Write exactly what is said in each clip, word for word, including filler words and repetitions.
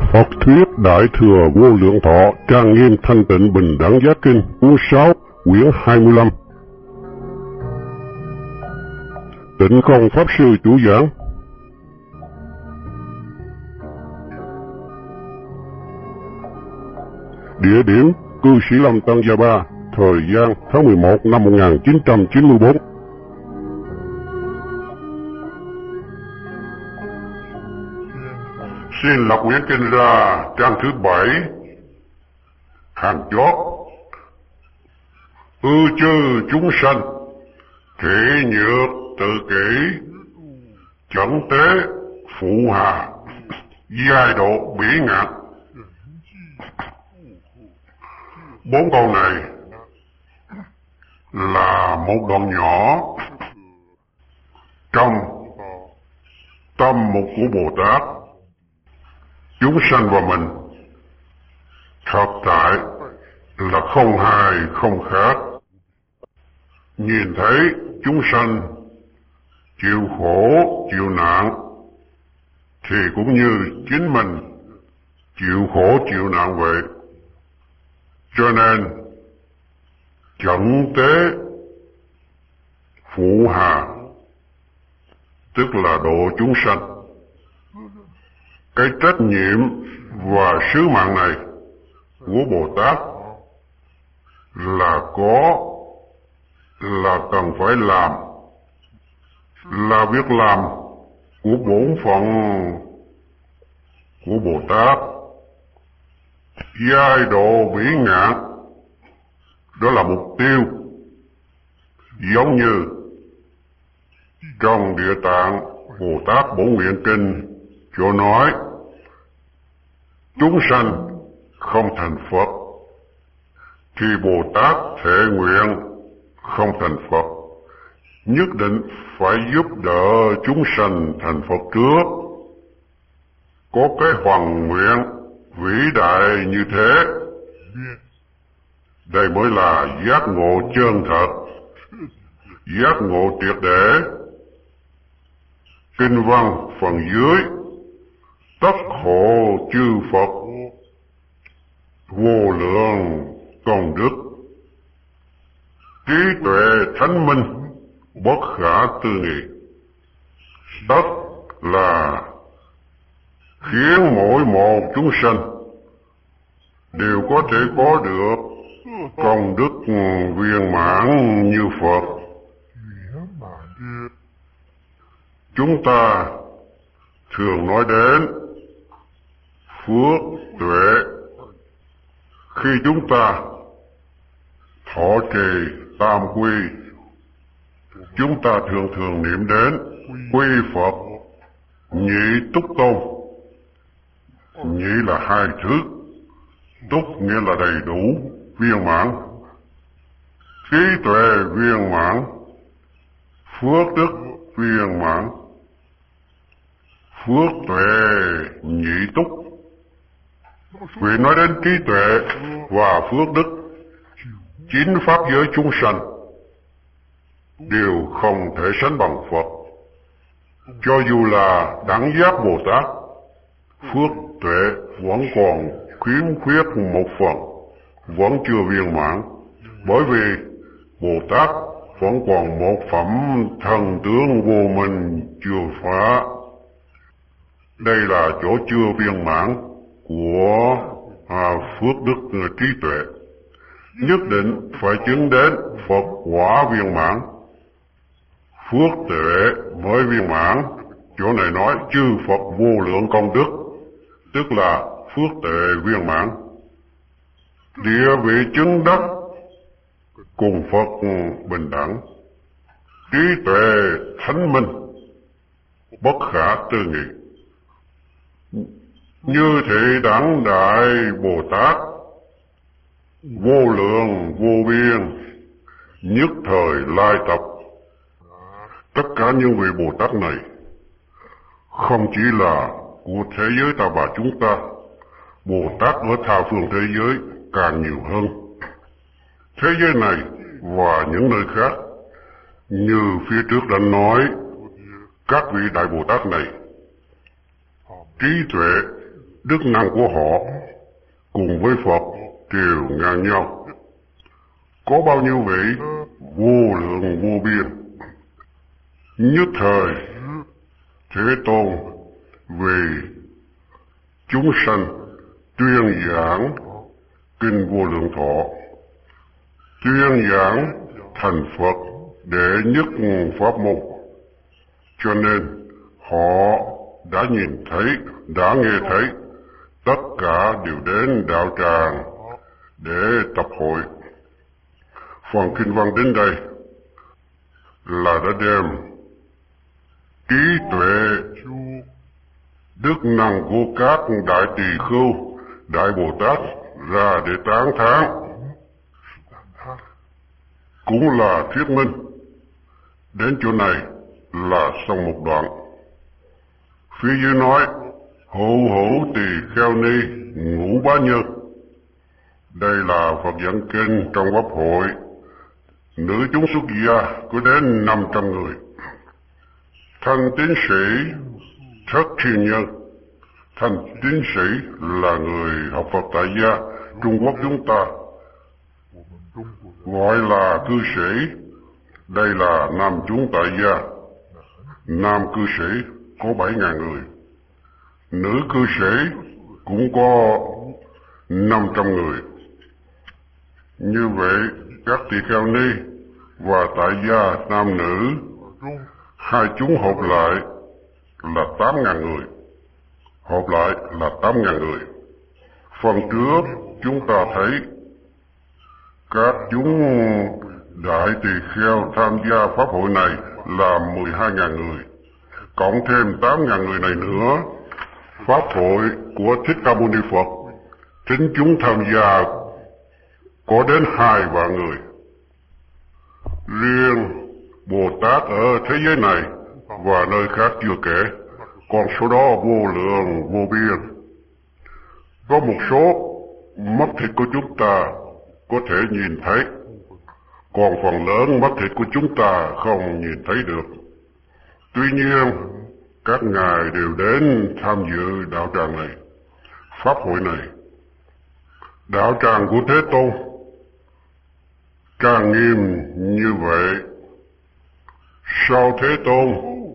Phật thuyết Đại Thừa Vô Lượng Thọ Trang Nghiêm Thanh Tịnh Bình Đẳng Giác Kinh cuốn sáu quyển hai mươi lăm. Tịnh Không Pháp Sư chủ giảng. Địa điểm Cư Sĩ Lâm Tăng Gia Ba. Thời gian tháng mười một năm một nghìn chín trăm chín mươi bốn. Xin lọc quyển kinh ra trang thứ bảy, hàng chót. Ư chư chúng sanh, thể nhược tự kỷ, chẳng tế phụ hà, giai độ bỉ ngạn. Bốn câu này là một đoạn nhỏ trong tâm mục của Bồ Tát. Chúng sanh và mình thật tại là không hai không khác. Nhìn thấy chúng sanh chịu khổ chịu nạn thì cũng như chính mình chịu khổ chịu nạn vậy. Cho nên chẳng tế phụ hà, tức là độ chúng sanh. Cái trách nhiệm và sứ mạng này của Bồ Tát là có, là cần phải làm, là việc làm của bổn phận của Bồ Tát. Giai độ bỉ ngạn, đó là mục tiêu. Giống như trong Địa Tạng Bồ Tát Bổn Nguyện Kinh cho nói, chúng sanh không thành Phật thì Bồ Tát thệ nguyện không thành Phật, nhất định phải giúp đỡ chúng sanh thành Phật trước. Có cái hoằng nguyện vĩ đại như thế, đây mới là giác ngộ chân thật, giác ngộ triệt để. Kinh văn phần dưới: tất hộ chư Phật, vô lượng công đức, trí tuệ thánh minh, bất khả tư nghị. Tất là khiến mỗi một chúng sanh đều có thể có được công đức viên mãn như Phật. Chúng ta thường nói đến phước tuệ khi chúng ta thọ trì tam quy. Chúng ta thường thường niệm đến quy Phật, nhị túc tôn. Nhị là hai thứ, túc nghĩa là đầy đủ, viên mãn. Trí tuệ viên mãn, phước đức viên mãn. Phước tuệ nhị túc. Vì nói đến trí tuệ và phước đức, chín pháp giới chúng sanh đều không thể sánh bằng Phật. Cho dù là đẳng giác Bồ Tát, phước tuệ vẫn còn khiếm khuyết một phần, vẫn chưa viên mãn. Bởi vì Bồ Tát vẫn còn một phẩm thần tướng vô minh chưa phá. Đây là chỗ chưa viên mãn của à, phước đức trí tuệ. Nhất định phải chứng đến Phật quả viên mãn, phước tuệ mới viên mãn. Chỗ này nói chư Phật vô lượng công đức, tức là phước tuệ viên mãn. Địa vị chứng đắc cùng Phật bình đẳng, trí tuệ thánh minh, bất khả tư nghị. Như thị đẳng đại Bồ Tát, vô lượng vô biên, nhất thời lai tập. Tất cả những vị Bồ Tát này không chỉ là của thế giới ta bà chúng ta. Bồ Tát ở tha phương thế giới càng nhiều hơn. Thế giới này và những nơi khác, như phía trước đã nói, các vị Đại Bồ Tát này trí tuệ đức năng của họ cùng với Phật đều ngang nhau. Có bao nhiêu vị vô lượng vô biên. Nhất thời Thế Tôn vì chúng sanh tuyên giảng kinh Vô Lượng Thọ, tuyên giảng thành Phật đệ nhất pháp môn, cho nên họ đã nhìn thấy, đã nghe thấy, tất cả đều đến đạo tràng để tập hội. Phần kinh văn đến đây là đã đem trí tuệ, đức năng của các đại tỳ khưu, đại Bồ Tát ra để tán thán, cũng là thuyết minh. Đến chỗ này là xong một đoạn. Phía dưới nói hữu hữu tỳ kheo ni ngũ bá nhân. Đây là Phật giảng kinh trong pháp hội. Nữ chúng xuất gia có đến năm trăm người. Thanh tín sĩ thất thiên nhân. Thanh tín sĩ là người học Phật tại gia Trung Quốc chúng ta, gọi là cư sĩ. Đây là nam chúng tại gia. Nam cư sĩ có bảy ngàn người. Nữ cư sĩ cũng có năm trăm người. Như vậy các tỳ kheo ni và tại gia nam nữ hai chúng hợp lại là tám ngàn người. Hợp lại là tám ngàn người. Phần trước chúng ta thấy các chúng đại tỳ kheo tham gia pháp hội này là mười hai ngàn người, cộng thêm tám ngàn người này nữa. Pháp hội của Thích Ca Mâu Ni Phật, chính chúng tham gia có đến hai vạn người. Riêng Bồ Tát ở thế giới này và nơi khác chưa kể, con số đó vô lượng vô biên. Có một số mắt thịt của chúng ta có thể nhìn thấy, còn phần lớn mắt thịt của chúng ta không nhìn thấy được. Tuy nhiên, các ngài đều đến tham dự đạo tràng này, pháp hội này. Đạo tràng của Thế Tôn trang nghiêm như vậy. Sau Thế Tôn,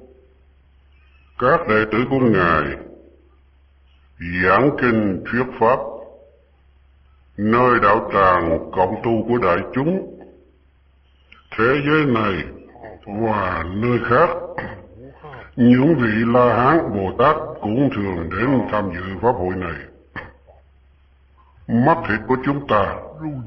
các đệ tử của ngài giảng kinh thuyết pháp nơi đạo tràng cộng tu của đại chúng thế giới này và nơi khác. Những vị La Hán Bồ Tát cũng thường đến tham dự pháp hội này. Mắt thịt của chúng ta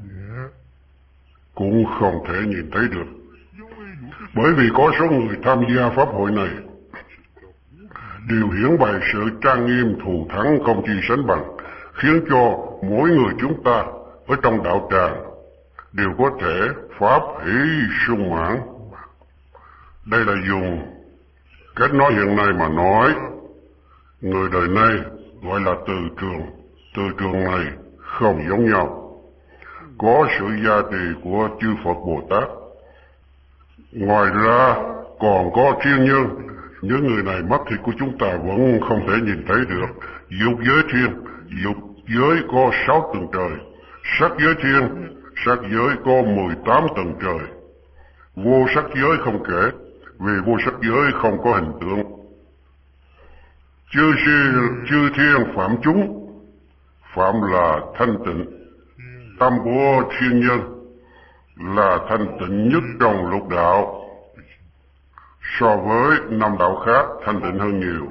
cũng không thể nhìn thấy được, bởi vì có số người tham gia pháp hội này đều hiển bày sự trang nghiêm thù thắng không chi sánh bằng, khiến cho mỗi người chúng ta ở trong đạo tràng đều có thể pháp hỷ sung mãn. Đây là dùng cách nói hiện nay mà nói. Người đời nay gọi là từ trường. Từ trường này không giống nhau. Có sự gia trì của chư Phật Bồ Tát. Ngoài ra còn có thiên nhân. Những người này mắt thịt của chúng ta vẫn không thể nhìn thấy được. Dục giới thiên, dục giới có sáu tầng trời. Sắc giới thiên, sắc giới có mười tám tầng trời. Vô sắc giới không kể, vì vô sắc giới không có hình tượng. Chư si, chư thiên phạm chúng, phạm là thanh tịnh. Tâm của thiên nhân là thanh tịnh nhất trong lục đạo, so với năm đạo khác thanh tịnh hơn nhiều.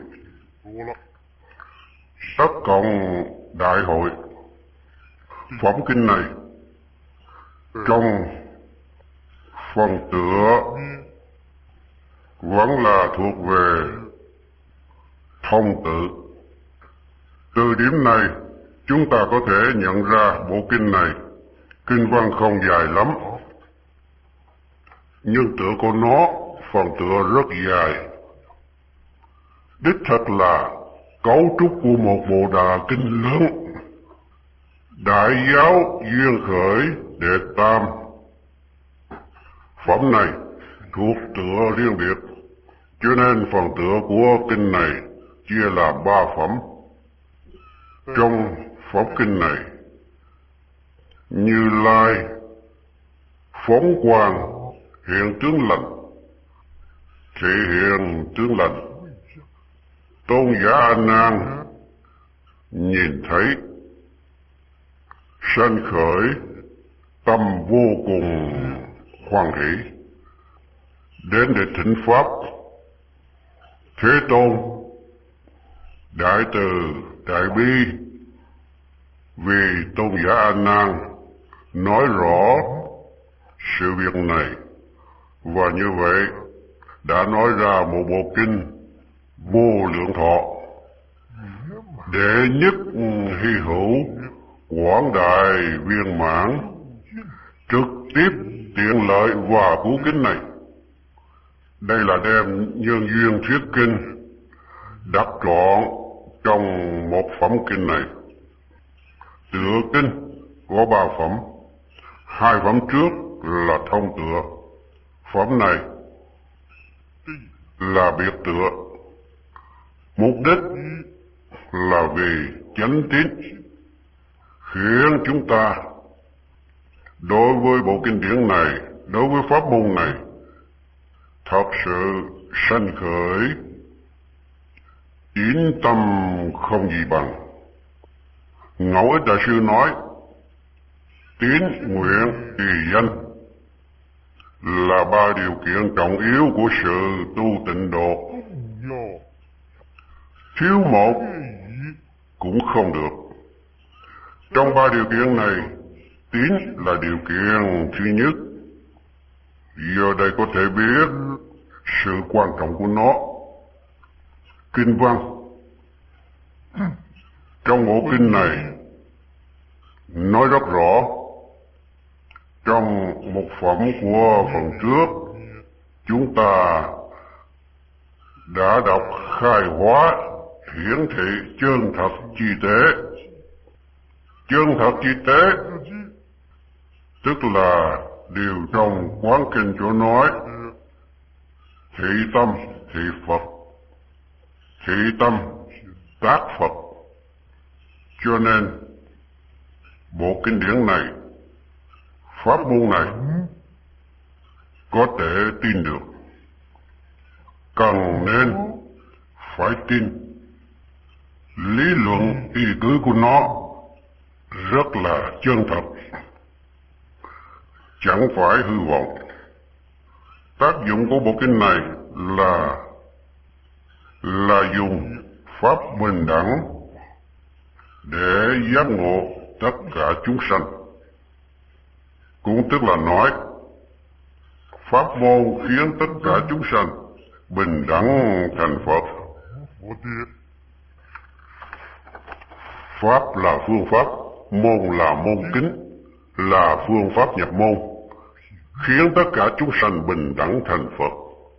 Tất cộng đại hội phẩm kinh này trong phần tựa vẫn là thuộc về thông tự. Từ điểm này chúng ta có thể nhận ra bộ kinh này kinh văn không dài lắm, nhưng tựa của nó phần tựa rất dài. Đích thật là cấu trúc của một bộ đà kinh lớn. Đại giáo duyên khởi đệ tam. Phẩm này thuộc tựa riêng biệt, cho nên phần tựa của kinh này chia làm ba phẩm. Trong Pháp Kinh này, Như Lai phóng quang hiện tướng lành, thể hiện tướng lành. Tôn giả A Nan nhìn thấy, sanh khởi tâm vô cùng hoan hỷ, đến để thỉnh pháp. Thế Tôn đại từ đại bi vì tôn giả A Nan nói rõ sự việc này, và như vậy đã nói ra một bộ kinh Vô Lượng Thọ, đệ nhất hy hữu quảng đại viên mãn, trực tiếp tiện lợi và cứu kính này. Đây là đem nhân duyên thuyết kinh đặt trọn trong một phẩm kinh này. Tựa kinh có ba phẩm, hai phẩm trước là thông tựa, phẩm này là biệt tựa. Mục đích là vì chánh tín, khiến chúng ta đối với bộ kinh điển này, đối với pháp môn này thật sự sanh khởi tín tâm không gì bằng. Ngẫu Ích Đại Sư nói, tín, nguyện, trì, danh là ba điều kiện trọng yếu của sự tu tịnh độ. Thiếu một cũng không được. Trong ba điều kiện này, tín là điều kiện thứ nhất. Giờ đây có thể biết sự quan trọng của nó. Kinh văn trong bộ kinh này nói rất rõ. Trong một phẩm của phần trước, chúng ta đã đọc khai hóa hiển thị chân thật chi tế. Chân thật chi tế tức là điều trong quán kinh chỗ nói thị tâm thị Phật, thị tâm tác Phật. Cho nên bộ kinh điển này, pháp môn này có thể tin được, cần nên phải tin. Lý luận ý cứ của nó rất là chân thật, chẳng phải hư vọng. Tác dụng của bộ kinh này là là dùng pháp bình đẳng để giác ngộ tất cả chúng sanh. Cũng tức là nói pháp môn khiến tất cả chúng sanh bình đẳng thành Phật. Pháp là phương pháp, môn là môn kính, là phương pháp nhập môn, khiến tất cả chúng sanh bình đẳng thành Phật.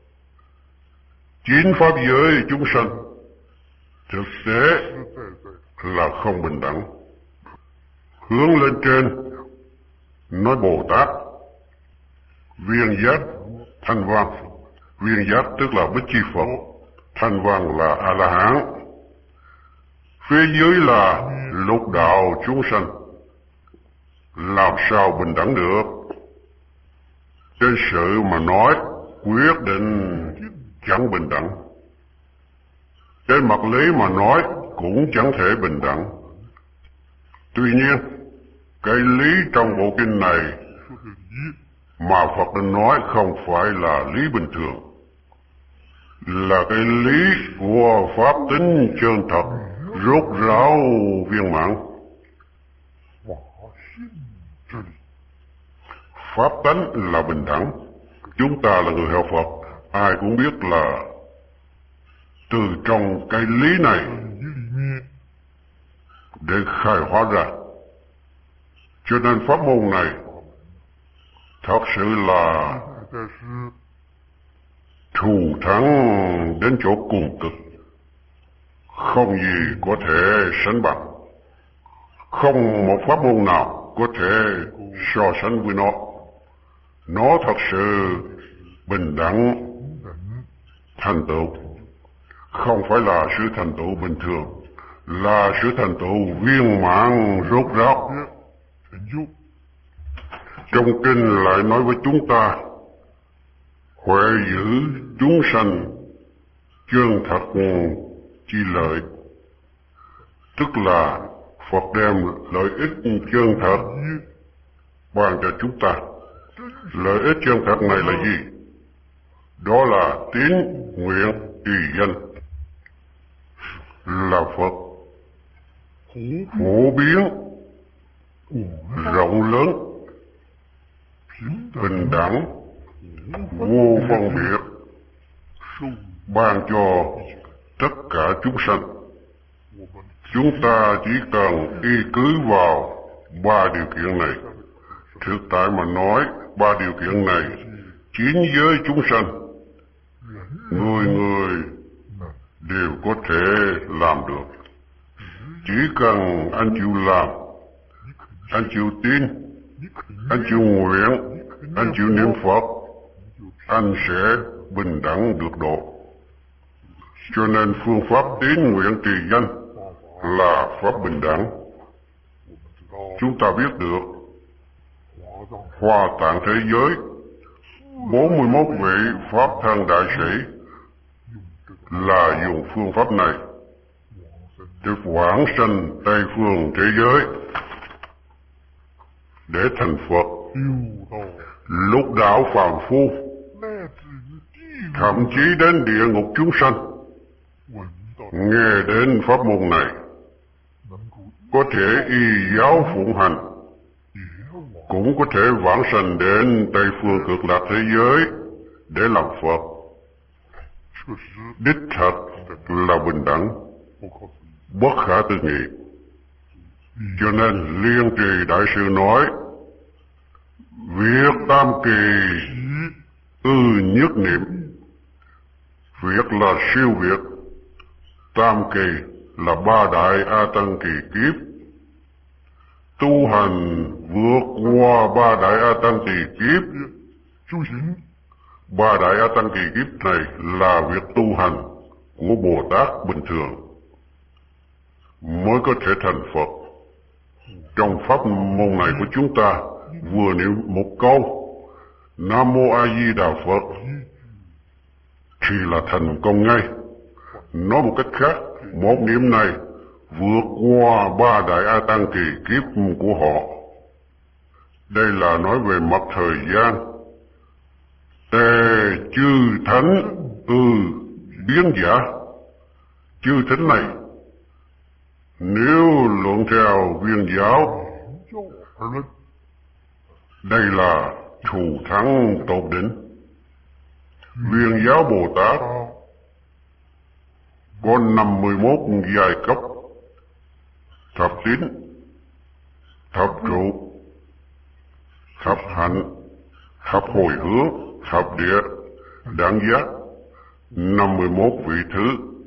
Chín pháp giới chúng sanh thực tế là không bình đẳng. Hướng lên trên nói Bồ Tát, viên giác, thanh văn. Viên giác tức là Bích Chi Phật, thanh văn là A La Hán. Phía dưới là lục đạo chúng sanh, làm sao bình đẳng được? Trên sự mà nói quyết định chẳng bình đẳng. Trên mặt lý mà nói cũng chẳng thể bình đẳng. Tuy nhiên, cái lý trong bộ kinh này mà Phật đã nói không phải là lý bình thường, là cái lý của pháp tính chân thật, rốt ráo viên mãn. Pháp tánh là bình đẳng. Chúng ta là người học Phật, ai cũng biết là từ trong cái lý này để khai hóa ra. Cho nên pháp môn này thật sự là thù thắng đến chỗ cùng cực, không gì có thể sánh bằng. Không một pháp môn nào có thể so sánh với nó. Nó thật sự bình đẳng thành tựu, không phải là sự thành tựu bình thường, là sự thành tựu viên mãn rốt ráo. Trong kinh lại nói với chúng ta, huệ giữ chúng sanh chân thật chi lợi, tức là Phật đem lợi ích chân thật ban cho chúng ta. Lợi ích chân thật này là gì? Đó là tín nguyện trì danh, là Phật phổ biến rộng lớn, bình đẳng, vô phân biệt, ban cho tất cả chúng sanh. Chúng ta chỉ cần y cứ vào ba điều kiện này. Thực tại mà nói, ba điều kiện này chín giới chúng sanh, người người đều có thể làm được. Chỉ cần anh chịu làm, anh chịu tin, anh chịu nguyện, anh chịu niệm Phật, anh sẽ bình đẳng được độ. Cho nên phương pháp tín nguyện trì danh là pháp bình đẳng. Chúng ta biết được Hoa Tạng thế giới bốn mươi mốt vị pháp thân đại sĩ là dùng phương pháp này để vãng sanh Tây phương thế giới để thành Phật, lục đạo phàm phu, thậm chí đến địa ngục chúng sanh nghe đến pháp môn này có thể y giáo phụng hành, cũng có thể vãng sanh đến Tây phương cực lạc thế giới để làm Phật. Đích thật là bình đẳng, bất khả tư nghị. Cho nên Liên Trì Đại sư nói, việc tam kỳ ư nhất niệm. Việc là siêu việt. Tam kỳ là ba đại A Tăng kỳ kiếp. Tu hành vượt qua ba đại A Tăng kỳ kiếp. Ba đại A Tăng kỳ kiếp này là việc tu hành của Bồ Tát bình thường mới có thể thành Phật. Trong pháp môn này của chúng ta, vừa niệm một câu Nam Mô A Di Đà Phật thì là thành công ngay. Nói một cách khác, một niệm này vượt qua ba đại A Tăng kỳ kiếp của họ. Đây là nói về mặt thời gian. Tề chư thánh ư biến giả. Chư thánh này nếu luận theo viên giáo, đây là thù thắng tột đỉnh. Viên giáo Bồ Tát có năm mươi mốt giai cấp: thập tín, thập trụ, thập hạnh, thập hồi hướng, thập địa, đẳng giác, năm mươi mốt vị thứ.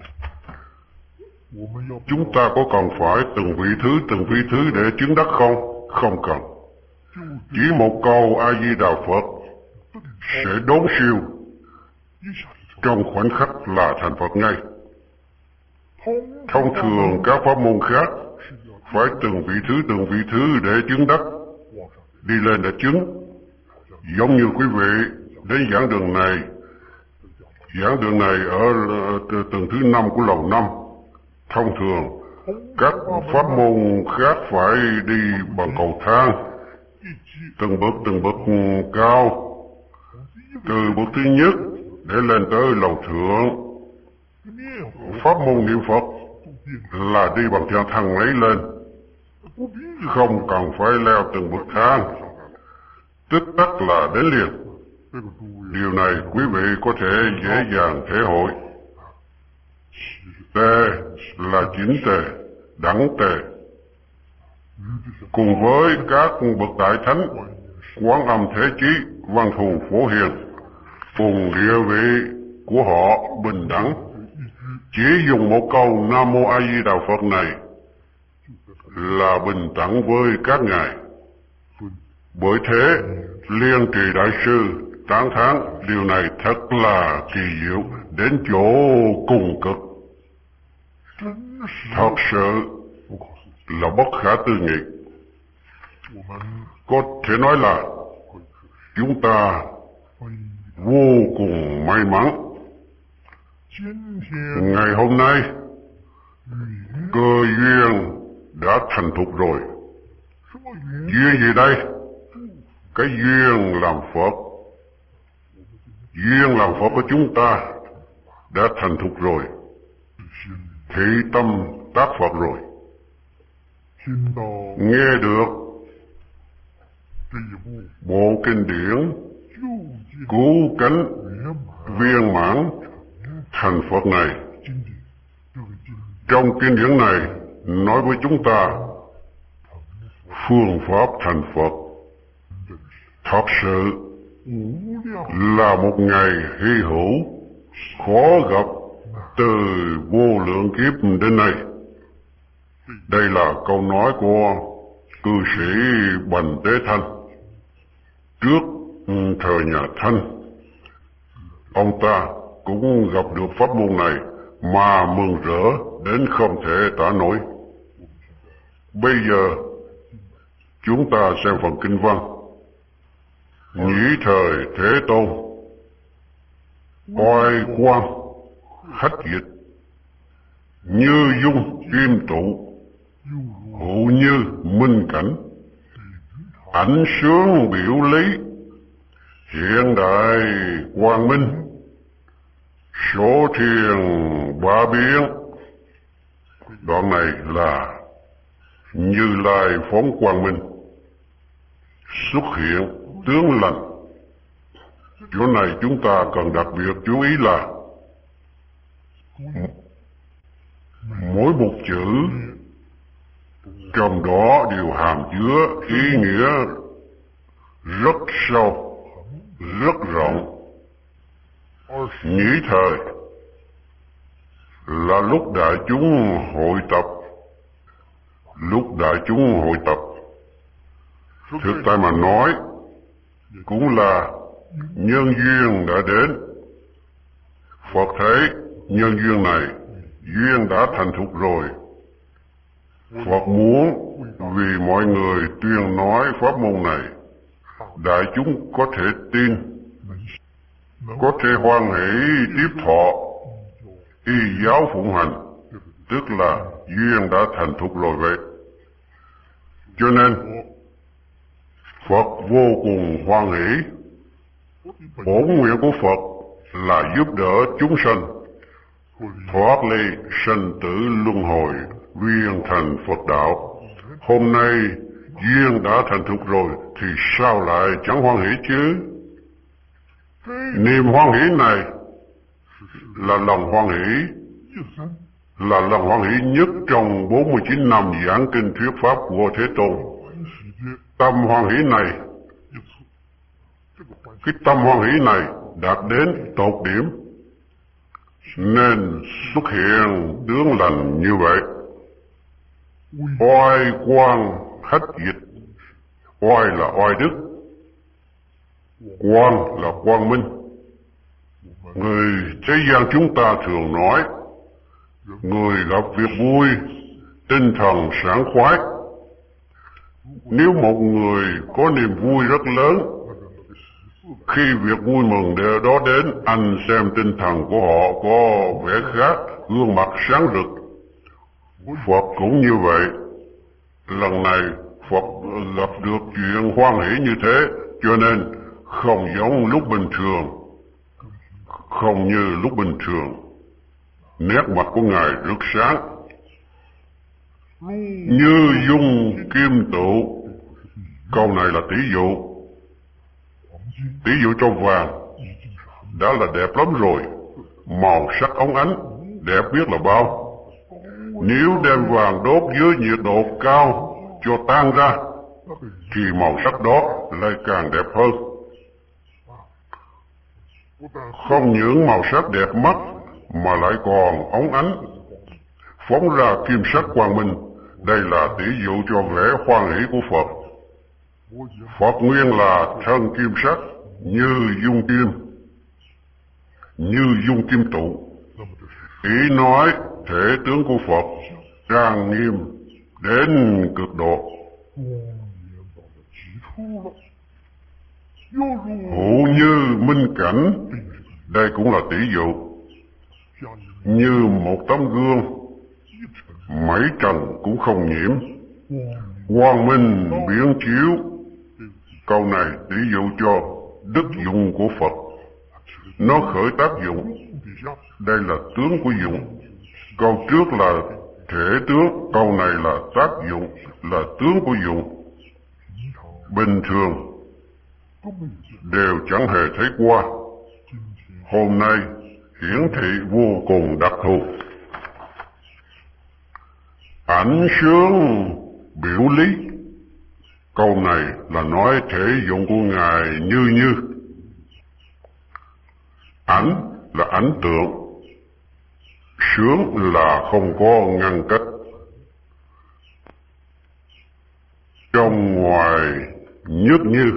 Chúng ta có cần phải từng vị thứ, từng vị thứ để chứng đắc không? Không cần. Chỉ một câu A Di Đà Phật sẽ đốn siêu, trong khoảnh khắc là thành Phật ngay. Thông thường các pháp môn khác phải từng vị thứ, từng vị thứ để chứng đắc, đi lên để chứng. Giống như quý vị đến giảng đường này, giảng đường này ở tầng thứ năm của lầu năm. Thông thường các pháp môn khác phải đi bằng cầu thang, từng bước từng bước cao, từ bước thứ nhất để lên tới lầu thượng. Pháp môn niệm Phật là đi bằng theo thang máy lên, không cần phải leo từng bậc thang, tích tắc là đến liền. Điều này quý vị có thể dễ dàng thể hội. Tề là chính tề, đẳng tề. Cùng với các bậc đại thánh, Quán Âm Thế Chí, Văn Thù Phổ Hiền, cùng địa vị của họ bình đẳng. Chỉ dùng một câu Nam Mô A Di Đà Phật này là bình đẳng với các ngài. Bởi thế Liên Trì Đại sư tán thán điều này thật là kỳ diệu đến chỗ cùng cực. Thật sự là bất khả tư nghị. Có thể nói là chúng ta vô cùng may mắn. Ngày hôm nay cơ duyên đã thành thục rồi. Duyên gì đây? Cái duyên làm Phật. Duyên làm Phật của chúng ta đã thành thục rồi. Thị tâm tác Phật rồi. Nghe được bộ kinh điển cứu cánh viên mãn thành Phật này. Trong kinh điển này nói với chúng ta phương pháp thành Phật. Thật sự là một ngày hy hữu khó gặp từ vô lượng kiếp đến nay. Đây là câu nói của cư sĩ Bành Tế Thanh trước thời nhà Thanh. Ông ta cũng gặp được pháp môn này mà mừng rỡ đến không thể tả nổi. Bây giờ chúng ta xem phần kinh văn. Nhĩ thời Thế Tôn, oai quang hách dịch, như dung kim tụ, hữu như minh cảnh, ảnh sướng biểu lý, hiện đại quang minh, số thiền ba biến. Đoạn này là Như Lai phóng quang minh xuất hiện tướng lành. Chỗ này chúng ta cần đặc biệt chú ý là mỗi một chữ trong đó đều hàm chứa ý nghĩa rất sâu, rất rộng. Nhĩ thời là lúc đại chúng hội tập. Lúc đại chúng hội tập, thực tại mà nói, cũng là nhân duyên đã đến. Phật thấy nhân duyên này, duyên đã thành thục rồi. Phật muốn vì mọi người tuyên nói pháp môn này, đại chúng có thể tin, có thể hoan hỷ tiếp thọ, y giáo phụng hành, tức là duyên đã thành thục rồi vậy. Cho nên Phật vô cùng hoan hỷ. Bổn nguyện của Phật là giúp đỡ chúng sanh thoát ly sanh tử luân hồi, viên thành Phật đạo. Hôm nay duyên đã thành thục rồi thì sao lại chẳng hoan hỷ chứ? Niềm hoan hỷ này là lòng hoan hỷ, là lòng hoan hỷ nhất trong bốn mươi chín năm giảng kinh thuyết pháp của Thế Tôn. Tâm hoan hỷ này, cái tâm hoan hỷ này đạt đến tột điểm nên xuất hiện tướng lành như vậy. Oai quang hách dịch. Oai là oai đức, quang là quang minh. Người thế gian chúng ta thường nói, người gặp việc vui, tinh thần sảng khoái. Nếu một người có niềm vui rất lớn, khi việc vui mừng đó đến, anh xem tinh thần của họ có vẻ khác, gương mặt sáng rực. Phật cũng như vậy. Lần này Phật gặp được chuyện hoan hỷ như thế, cho nên không giống lúc bình thường, không như lúc bình thường. Nét mặt của Ngài rất sáng, như dung kim tụ. Câu này là tỷ dụ. Tỷ dụ cho vàng đã là đẹp lắm rồi, màu sắc óng ánh, đẹp biết là bao. Nếu đem vàng đốt dưới nhiệt độ cao cho tan ra, thì màu sắc đó lại càng đẹp hơn. Không những màu sắc đẹp mắt mà lại còn óng ánh, phóng ra kim sắc quang minh. Đây là tỷ dụ cho vẻ hoan hỷ của Phật. Phật nguyên là thân kim sắc, như dung kim, như dung kim tụ. Ý nói thể tướng của Phật trang nghiêm đến cực độ. Hữu như minh cảnh, đây cũng là tỷ dụ. Như một tấm gương, mảy trần cũng không nhiễm, quang minh biến chiếu. Câu này tỷ dụ cho đức dụng của Phật. Nó khởi tác dụng. Đây là tướng của dụng. Câu trước là thể tướng, câu này là tác dụng, là tướng của dụng. Bình thường đều chẳng hề thấy qua. Hôm nay hiển thị vô cùng đặc thù. Ảnh sướng biểu lý. Câu này là nói thể dụng của Ngài như như. Ảnh là ảnh tượng, sướng là không có ngăn cách. Trong ngoài nhất như.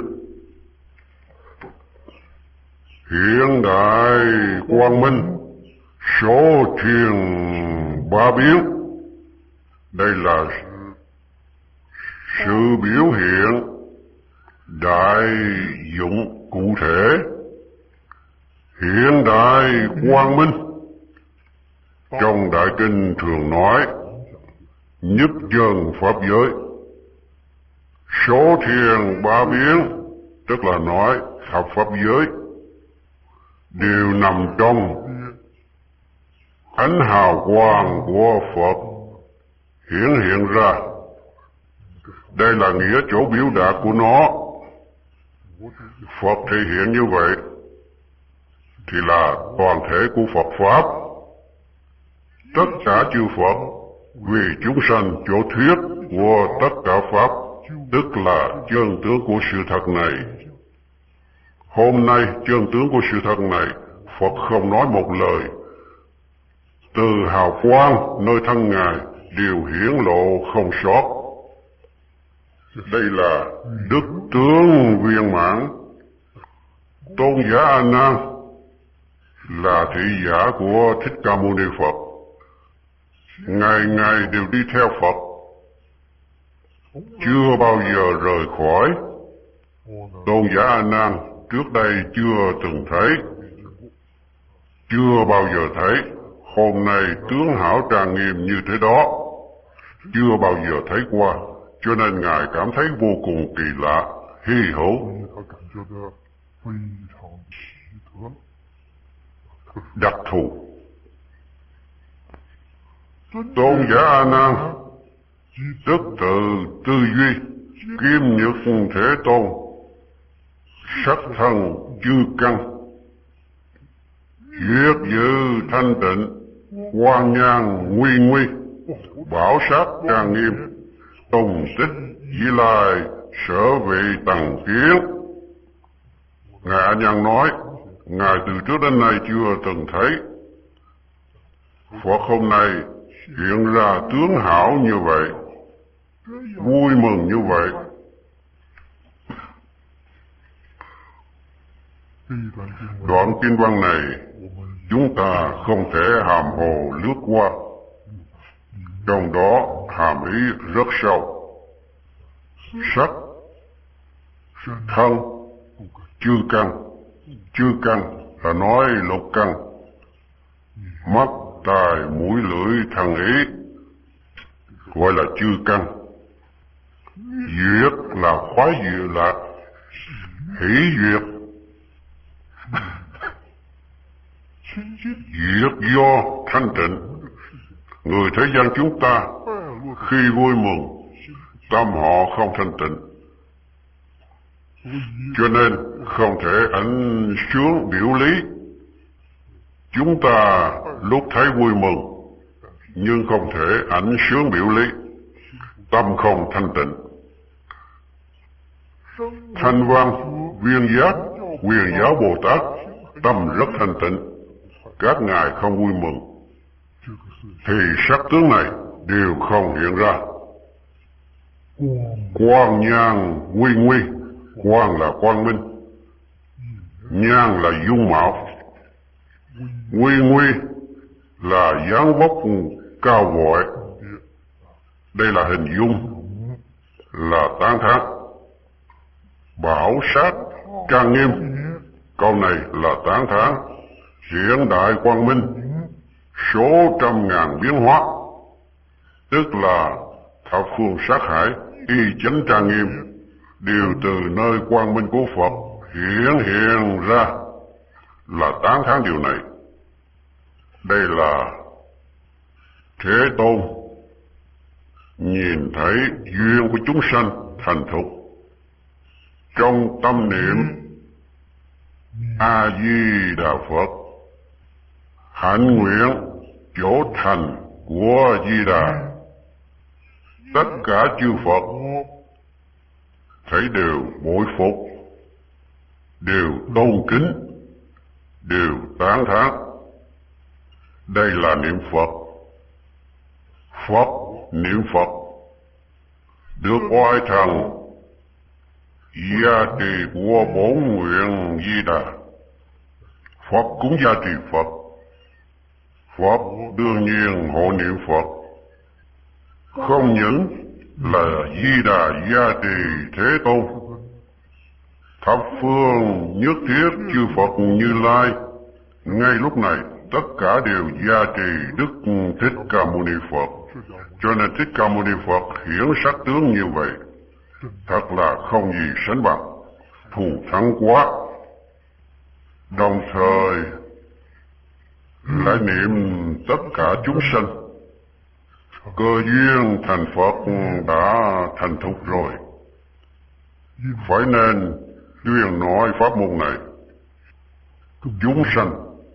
Hiện đại quang minh, số truyền ba biến. Đây là sự biểu hiện đại dụng cụ thể. Hiện đại quang minh, trong Đại Kinh thường nói nhất chân pháp giới. Số thiền ba biến, tức là nói thập pháp giới, đều nằm trong ánh hào quang của Phật hiển hiện ra. Đây là nghĩa chỗ biểu đạt của nó. Phật thể hiện như vậy thì là toàn thể của Phật Pháp. Tất cả chư Phật vì chúng sanh chỗ thuyết của tất cả Pháp, tức là chân tướng của sự thật này. Hôm nay chân tướng của sự thật này, Phật không nói một lời. Từ hào quang nơi thân Ngài đều hiển lộ không sót. Đây là đức tướng viên mãn. Tôn giả A Nan là thị giả của Thích Ca Mâu Ni Phật. Ngày ngày đều đi theo Phật, chưa bao giờ rời khỏi. Tôn giả A Nan trước đây chưa từng thấy, chưa bao giờ thấy. Hôm nay tướng hảo trang nghiêm như thế đó, chưa bao giờ thấy qua, cho nên Ngài cảm thấy vô cùng kỳ lạ, hy hữu, đặc thù. Tôn giả A Nan tức tự tư duy kim nhật Thế Tôn, sắc thân chư căn, duyệt dự thanh tịnh, quang nhang nguy nguy, bảo sát trang nghiêm, tùng tích di lai, sở vị tầng kiến. Ngài A Nan nói, Ngài từ trước đến nay chưa từng thấy. Phật hôm nay hiện ra tướng hảo như vậy, vui mừng như vậy. Đoạn kinh văn này chúng ta không thể hàm hồ lướt qua. Trong đó hàm ý rất sâu. Sắc, thân, chư căn. Chư căn là nói lục căn. Mắt, tai, mũi, lưỡi, thân, ý, gọi là chư căn. Duyệt là khoái duyệt, là hỷ duyệt. Duyệt do thanh tịnh. Người thế gian chúng ta khi vui mừng, tâm họ không thanh tịnh, cho nên không thể ảnh sướng biểu lý. Chúng ta lúc thấy vui mừng, nhưng không thể ảnh sướng biểu lý, tâm không thanh tịnh. Thanh văn, viên giác, quyền giáo Bồ Tát, tâm rất thanh tịnh, các ngài không vui mừng, thì sắc tướng này đều không hiện ra. Quang nhang nguy nguy, quang là quang minh, nhang là dung mạo, nguy nguy là dáng vóc cao vội. Đây là hình dung, là tán thán. Bảo sát trang nghiêm, câu này là tán thán. Hiện đại quang minh, số trăm ngàn biến hóa, tức là thập phương sát hải, y chánh trang nghiêm, đều từ nơi quang minh của Phật hiển hiện ra, là tán thán điều này. Đây là Thế Tôn nhìn thấy duyên của chúng sanh thành thục, trong tâm niệm A Di Đà Phật, hạnh nguyện chỗ thành của Di Đà. Tất cả chư Phật thấy đều bội phục, đều tôn kính, đều tán thán. Đây là niệm Phật. Phật niệm Phật được oai thần gia trì của bổn nguyện Di Đà. Phật cũng gia trì Phật. Phật đương nhiên hộ niệm Phật. Không những là Di Đà gia trì Thế Tôn, thập phương nhất thiết chư Phật Như Lai ngay lúc này tất cả đều gia trì Đức Thích Ca Mâu Ni Phật. Cho nên Thích Ca Mâu Ni Phật hiển sắc tướng như vậy, thật là không gì sánh bằng, thù thắng quá. Đồng thời lại niệm tất cả chúng sanh, cơ duyên thành Phật đã thành thục rồi, phải nên tuyên nói pháp môn này. Chúng sanh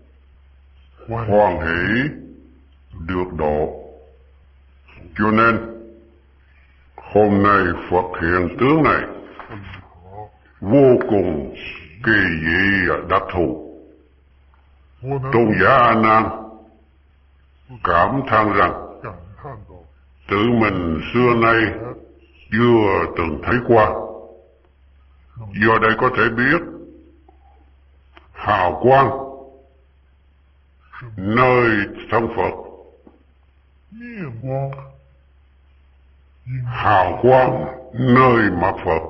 hoan hỷ được độ. Cho nên hôm nay Phật hiện tướng này vô cùng kỳ dị đặc thù. Tôn giả A Nan cảm than rằng tự mình xưa nay chưa từng thấy qua. Do đây có thể biết hào quang nơi thân Phật, hào quang nơi mặt Phật,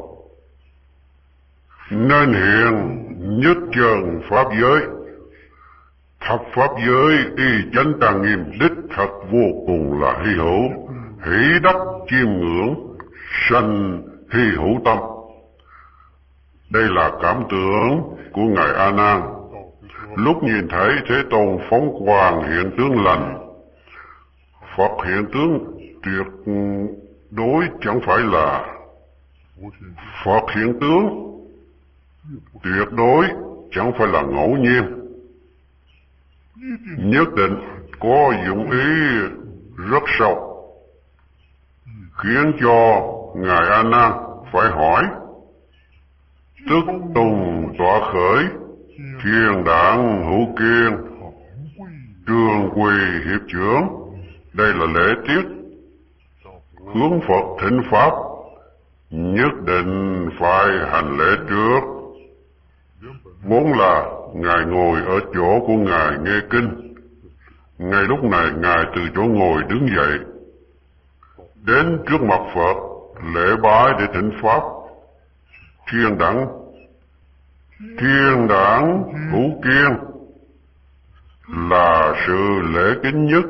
nên hiện nhất chân pháp giới. Thập pháp giới y chánh trang nghiêm đích thật vô cùng là hy hữu, hỷ đắc chiêm ngưỡng, sanh hy hữu tâm. Đây là cảm tưởng của Ngài A Nan lúc nhìn thấy Thế Tôn phóng quang hiện tướng lành. Phật hiện tướng tuyệt đối chẳng phải là Phật hiện tướng tuyệt đối chẳng phải là ngẫu nhiên, nhất định có dụng ý rất sâu, khiến cho Ngài A Nan phải hỏi. Tức tùng tọa khởi, thiên đảng hữu kiên, trường quỳ hiệp trưởng. Đây là lễ tiết hướng Phật thỉnh pháp, nhất định phải hành lễ trước. Vốn là Ngài ngồi ở chỗ của Ngài nghe kinh. Ngay lúc này Ngài từ chỗ ngồi đứng dậy, đến trước mặt Phật lễ bái để thỉnh pháp. Thiên đẳng thiên đẳng hữu kiên là sự lễ kính nhất.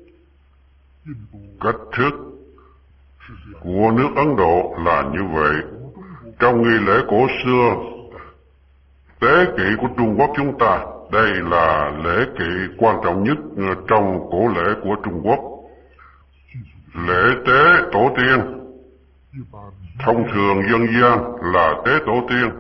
Cách thức của nước Ấn Độ là như vậy. Trong nghi lễ cổ xưa tế kỵ của Trung Quốc chúng ta, đây là lễ kỵ quan trọng nhất trong cổ lễ của Trung Quốc. Lễ tế tổ tiên thông thường dân gian là tế tổ tiên.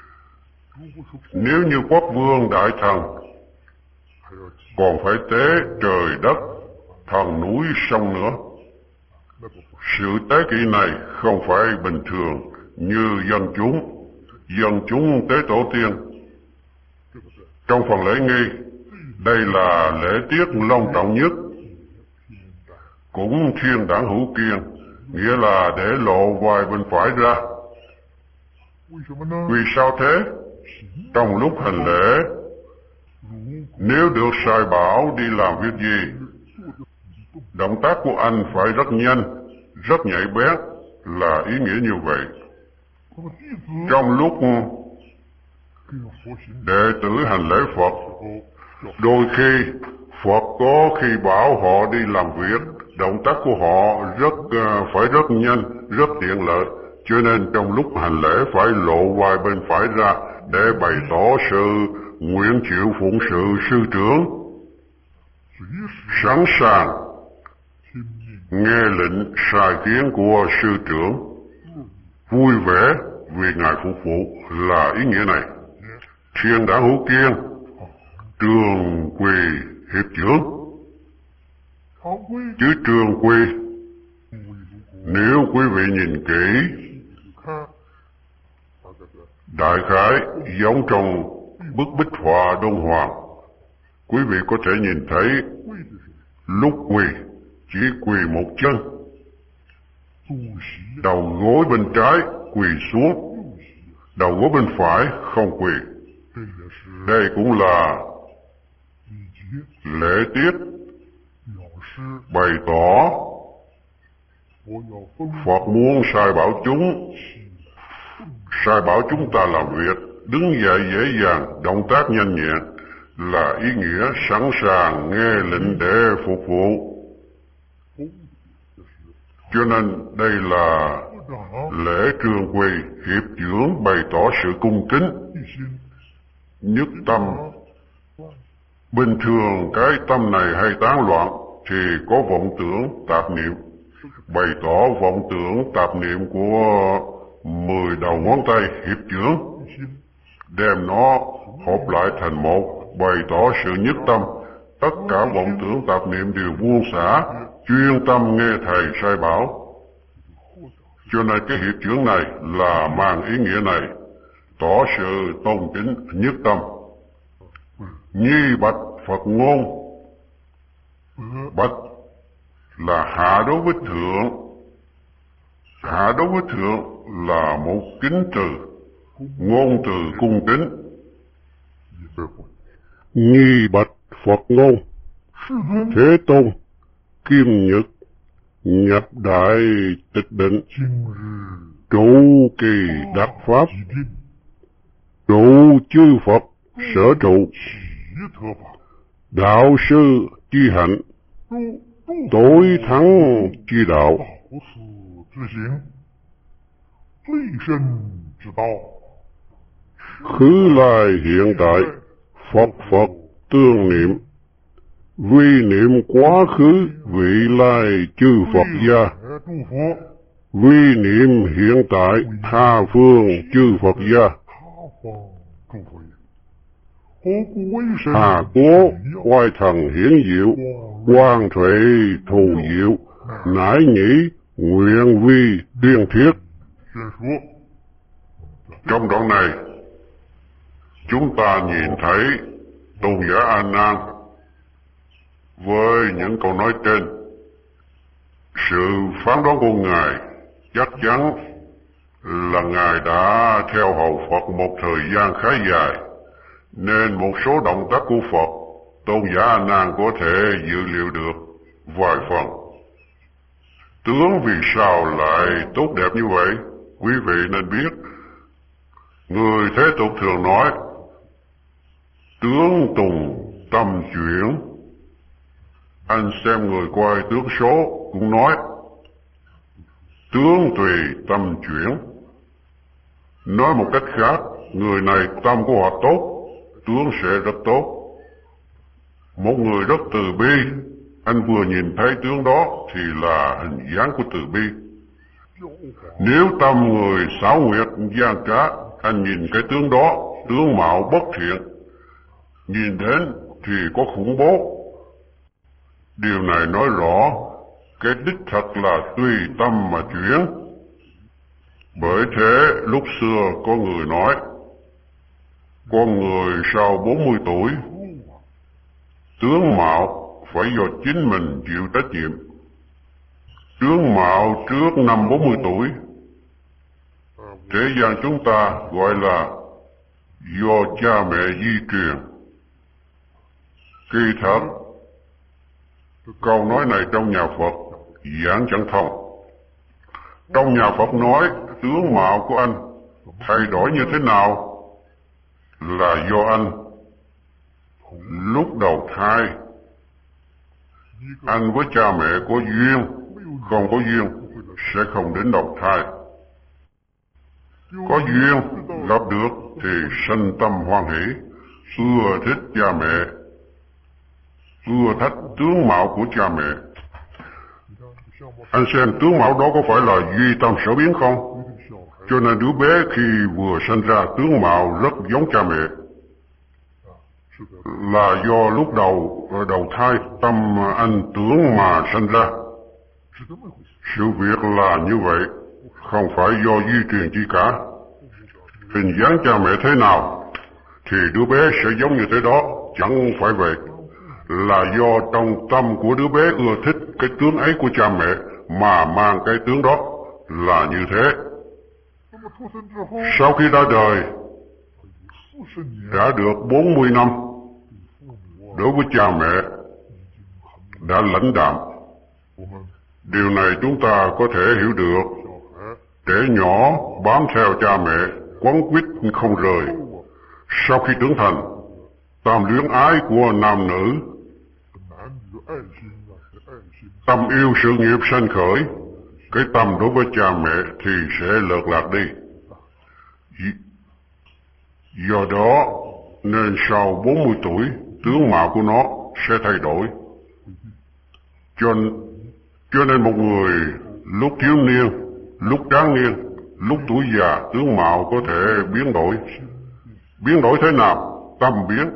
Nếu như quốc vương đại thần còn phải tế trời đất, thần núi sông nữa. Sự tế kỵ này không phải bình thường như dân chúng. Dân chúng tế tổ tiên. Trong phần lễ nghi, đây là lễ tiết long trọng nhất. Cũng thiên đẳng hữu kiên, nghĩa là để lộ vai bên phải ra. Vì sao thế? Trong lúc hành lễ, Nếu được sai bảo đi làm việc gì, động tác của anh phải rất nhanh, rất nhạy bén, là ý nghĩa như vậy. Trong lúc đệ tử hành lễ Phật, đôi khi Phật có khi bảo họ đi làm việc, động tác của họ rất uh, phải rất nhanh, rất tiện lợi, cho nên trong lúc hành lễ phải lộ vai bên phải ra để bày tỏ sự nguyện chịu phụng sự sư trưởng, sẵn sàng nghe lệnh sai khiến của sư trưởng, vui vẻ vì ngài phục vụ, là ý nghĩa này. Thiên đã hữu kiên, trường quỳ hiệp trưởng. Chữ trường quỳ, nếu quý vị nhìn kỹ, đại khái giống trong bức bích họa Đông Hoàng, quý vị có thể nhìn thấy lúc quỳ chỉ quỳ một chân, đầu gối bên trái quỳ xuống, đầu gối bên phải không quỳ. Đây cũng là lễ tiết bày tỏ Phật muốn sai bảo chúng, sai bảo chúng ta làm việc, đứng dậy dễ dàng, động tác nhanh nhẹn, là ý nghĩa sẵn sàng nghe lệnh để phục vụ. Cho nên đây là lễ trường quỳ hiệp trưởng bày tỏ sự cung kính, nhất tâm. Bình thường cái tâm này hay tán loạn thì có vọng tưởng tạp niệm, bày tỏ vọng tưởng tạp niệm của mười đầu ngón tay hiệp trưởng, đem nó hợp lại thành một, bày tỏ sự nhất tâm. Tất cả vọng tưởng tạp niệm đều buông xả, chuyên tâm nghe thầy sai bảo. Cho nên cái hiệp trưởng này là mang ý nghĩa này, tỏ sự tôn kính nhất tâm. Nhi bạch Phật ngôn, bạch là hạ đối với thượng, hạ đối với thượng là một kính từ, ngôn từ cung kính. Nhi bạch Phật ngôn, Thế Tôn Kim Nhật nhập đại tịch định, trụ kỳ đắc pháp, trụ chư Phật sở trụ, đạo sư chi hạnh, tối thắng chi đạo. Khứ lai hiện tại, Phật Phật tương niệm, vi niệm quá khứ vị lai chư Phật gia, vi niệm hiện tại tha phương chư Phật gia. Hà cố oai thần hiển diệu, quan thuệ thù diệu, nải nhĩ nguyện vi tuyên thiết. Trong đoạn này, chúng ta nhìn thấy tôn giả A Nan với những câu nói trên. Sự phán đoán của ngài chắc chắn là ngài đã theo hầu Phật một thời gian khá dài, nên một số động tác của Phật, tôn giả A Nan có thể dự liệu được vài phần. Tướng vì sao lại tốt đẹp như vậy? Quý vị nên biết, người thế tục thường nói, tướng tùng tâm chuyển. Anh xem người coi tướng số cũng nói, tướng tùy tâm chuyển. Nói một cách khác, người này tâm của họ tốt, tướng sẽ rất tốt. Một người rất từ bi, anh vừa nhìn thấy tướng đó thì là hình dáng của từ bi. Nếu tâm người xảo quyệt gian trá, anh nhìn cái tướng đó, tướng mạo bất thiện, nhìn đến thì có khủng bố. Điều này nói rõ cái đích thật là tùy tâm mà chuyển. Bởi thế lúc xưa có người nói, con người sau bốn mươi tuổi, tướng mạo phải do chính mình chịu trách nhiệm. Tướng mạo trước năm bốn mươi tuổi, thế gian chúng ta gọi là do cha mẹ di truyền. Kỳ thật, câu nói này trong nhà Phật giảng chẳng thông. Trong nhà Phật nói tướng mạo của anh thay đổi như thế nào là do anh lúc đầu thai anh với cha mẹ có duyên, không có duyên sẽ không đến đầu thai. Có duyên gặp được thì sanh tâm hoan hỷ, ưa thích cha mẹ, ưa thích tướng mạo của cha mẹ. Anh xem tướng mạo đó có phải là duy tâm sở biến không? Cho nên đứa bé khi vừa sinh ra tướng mạo rất giống cha mẹ, là do lúc đầu đầu thai tâm anh tưởng mà sinh ra. Sự việc là như vậy, không phải do di truyền chi cả. Hình dáng cha mẹ thế nào thì đứa bé sẽ giống như thế đó, chẳng phải vậy. Là do trong tâm của đứa bé ưa thích cái tướng ấy của cha mẹ mà mang cái tướng đó, là như thế. Sau khi ra đời đã được bốn mươi năm, đối với cha mẹ đã lãnh đạm. Điều này chúng ta có thể hiểu được. Trẻ nhỏ bám theo cha mẹ quấn quýt không rời. Sau khi trưởng thành, tâm luyến ái của nam nữ, tâm yêu sự nghiệp sanh khởi, cái tâm đối với cha mẹ thì sẽ lợt lạc đi. Do đó nên sau bốn mươi tuổi, tướng mạo của nó sẽ thay đổi. Cho, cho nên một người lúc thiếu niên, lúc tráng niên, lúc tuổi già, tướng mạo có thể biến đổi. Biến đổi thế nào? Tâm biến.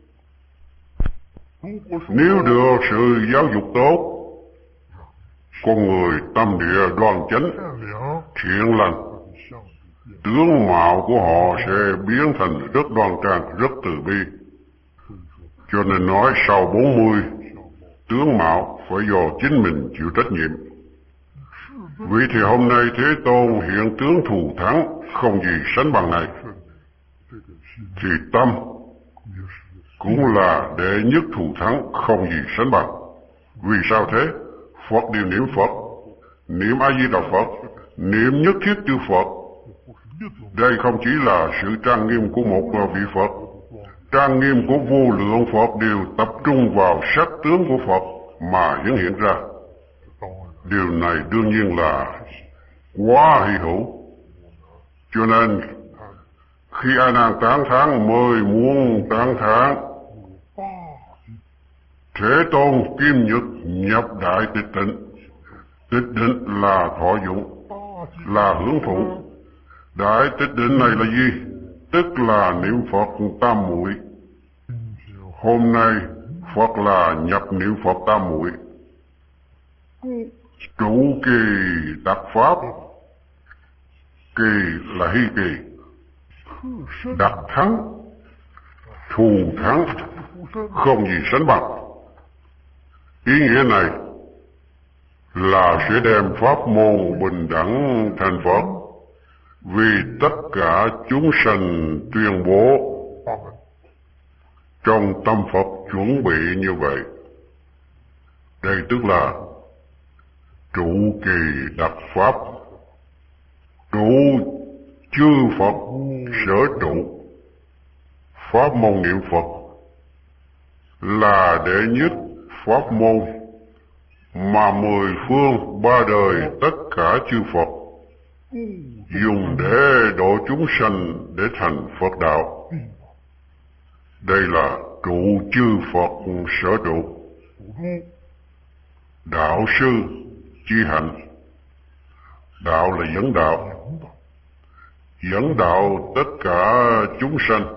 Nếu được sự giáo dục tốt, con người tâm địa đoan chánh, thiện lành, tướng mạo của họ sẽ biến thành rất đoan trang, rất từ bi. Cho nên nói sau bốn mươi, tướng mạo phải do chính mình chịu trách nhiệm. Vì thì hôm nay Thế Tôn hiện tướng thù thắng không gì sánh bằng này, thì tâm cũng là đệ nhất thù thắng không gì sánh bằng. Vì sao thế? Phật đều niệm Phật, niệm A Di Đà Phật, niệm nhất thiết chư Phật. Đây không chỉ là sự trang nghiêm của một vị Phật, trang nghiêm của vô lượng Phật đều tập trung vào sắc tướng của Phật mà hiển hiện ra. Điều này đương nhiên là quá hy hữu. Cho nên khi A Nan tán thán mới muốn tán thán Thế Tôn Kim Nhật nhập đại tịch tịnh. Tịch định là thọ dụng, là hưởng thụ. Đại tịch định này là gì? Tức là niệm Phật tam muội. Hôm nay Phật là nhập niệm Phật tam muội. Trụ kỳ đặc pháp. Kỳ là hy kỳ, đặc thắng, thù thắng, không gì sánh bằng. Ý nghĩa này là sẽ đem pháp môn bình đẳng thành Phật, vì tất cả chúng sanh tuyên bố trong tâm Phật chuẩn bị như vậy. Đây tức là trụ kỳ đặc pháp. Trụ chư Phật sở trụ. Pháp môn niệm Phật là đệ nhất pháp môn mà mười phương ba đời tất cả chư Phật dùng để độ chúng sanh để thành Phật đạo. Đây là trụ chư Phật sở trụ. Đạo sư chi hành. Đạo là dẫn đạo, dẫn đạo tất cả chúng sanh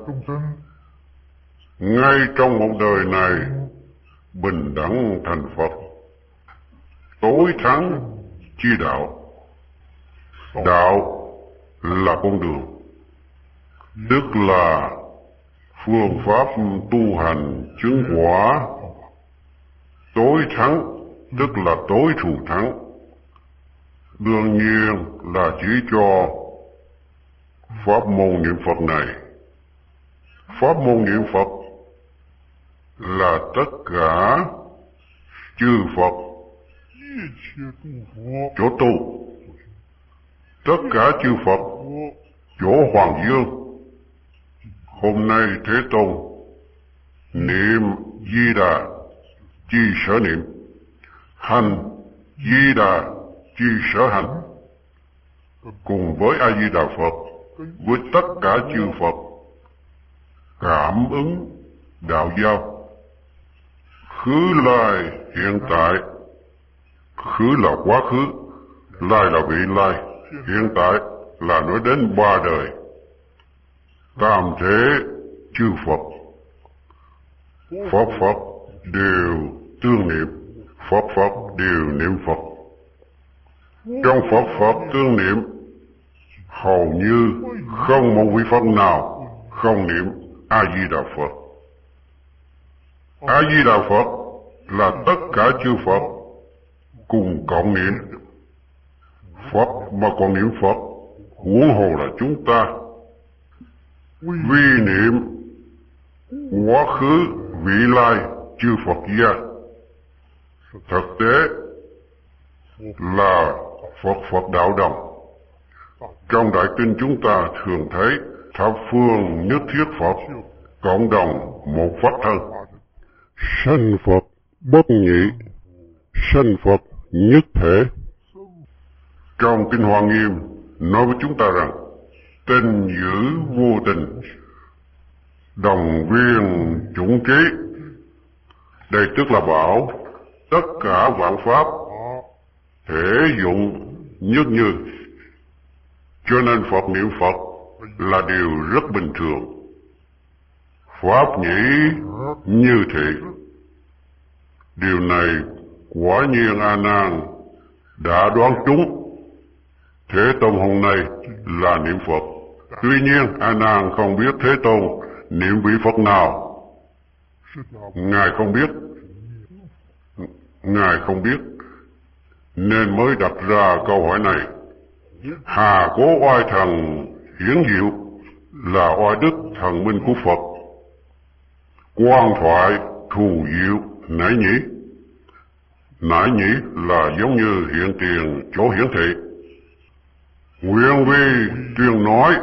ngay trong một đời này bình đẳng thành Phật. Tối thắng chi đạo. Đạo là con đường, tức là phương pháp tu hành chứng quả. Tối thắng tức là tối thù thắng. Đương nhiên là chỉ cho pháp môn niệm Phật này. Pháp môn niệm Phật là tất cả chư Phật chỗ tu, tất cả chư Phật chỗ Hoàng Dương. Hôm nay Thế Tôn niệm Di Đà chi sở niệm, hành Di Đà chi sở hành, cùng với A Di Đà Phật, với tất cả chư Phật cảm ứng đạo giao, khứ lai hiện tại. Khứ là quá khứ, lai là vị lai, hiện tại là nói đến ba đời. Tam thế chư Phật, Phật Phật đều tương niệm, Phật Phật đều niệm Phật. Trong Phật Phật tương niệm, hầu như không một vị Phật nào không niệm A Di Đà Phật. A Di Đà Phật là tất cả chư Phật cùng cộng niệm. Phật mà còn niệm Phật, huống hồ là chúng ta. Vi niệm quá khứ vị lai chư Phật gia, thực tế là Phật Phật đạo đồng. Trong đại kinh chúng ta thường thấy thập phương nhất thiết Phật cộng đồng một pháp thân. Sanh Phật bất nhị, sanh Phật nhất thể. Trong kinh Hoa Nghiêm nói với chúng ta rằng tình giữ vô tình, đồng viên chủng trí. Đây tức là bảo tất cả vạn pháp thể dụng nhất như. Cho nên Phật niệm Phật là điều rất bình thường. Pháp nhĩ như thị. Điều này quả nhiên A Nan đã đoán trúng. Thế Tôn hôm nay là niệm Phật. Tuy nhiên A Nan không biết Thế Tôn niệm vị Phật nào. Ngài không biết. Ngài không biết. Nên mới đặt ra câu hỏi này. Hà cố oai thần hiển diệu là oai đức thần minh của Phật. Quan thoại thù diệu nãy nhĩ. Nãy nhĩ là giống như hiện tiền chỗ hiển thị. Nguyện vi tuyên nói.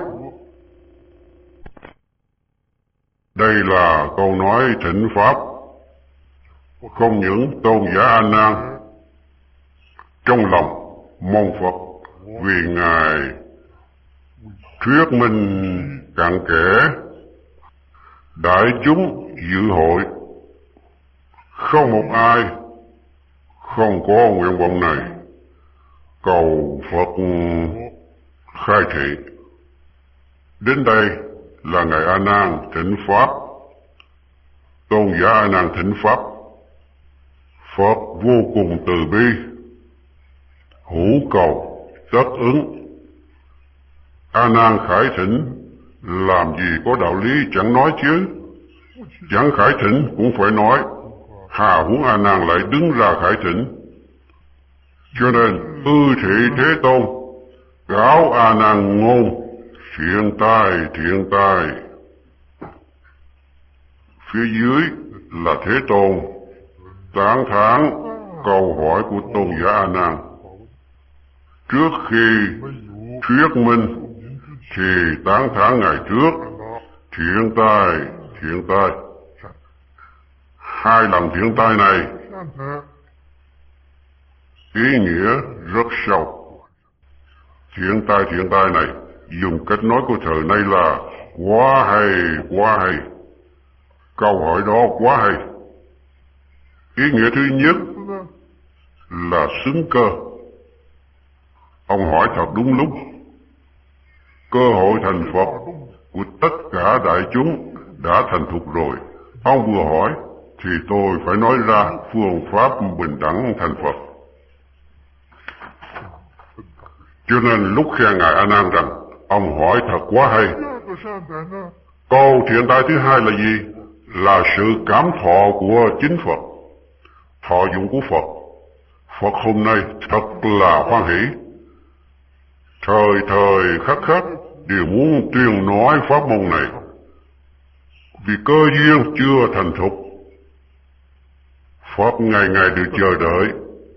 Đây là câu nói thỉnh pháp. Không những tôn giả A Nan trong lòng mong Phật vì Ngài thuyết minh cặn kẽ, đại chúng dự hội không một ai không có nguyện vọng này, cầu Phật khai thị. Đến đây là Ngài A Nan thỉnh pháp. Tôn giả A Nan thỉnh pháp. Phật vô cùng từ bi, hữu cầu tất ứng. A Nan khải thỉnh, làm gì có đạo lý chẳng nói chứ. Chẳng khải thỉnh cũng phải nói, hà huống A Nan lại đứng ra khải thỉnh. Cho nên ư thị Thế Tôn cáo A Nan ngôn thiện tai thiện tai. Phía dưới là Thế Tôn tán thán câu hỏi của tôn giả A Nan. Trước khi thuyết minh thì tán thán ngày trước thiện tai thiện tai. Hai lần thiện tai này ý nghĩa rất sâu. Thiện tai thiện tai này dùng cách nói của thời nay là quá hay quá hay. Câu hỏi đó quá hay. Ý nghĩa thứ nhất là xứng cơ. Ông hỏi thật đúng lúc. Cơ hội thành Phật của tất cả đại chúng đã thành thục rồi. Ông vừa hỏi thì tôi phải nói ra phương pháp bình đẳng thành Phật. Cho nên lúc khen Ngài A Nan rằng ông hỏi thật quá hay. Câu thiện tai thứ hai là gì? Là sự cảm thọ của chính Phật. Thọ dụng của Phật. Phật hôm nay thật là hoan hỷ. Thời thời khắc khắc đều muốn tuyên nói pháp môn này. Vì cơ duyên chưa thành thục Phật ngày ngày được chờ đợi.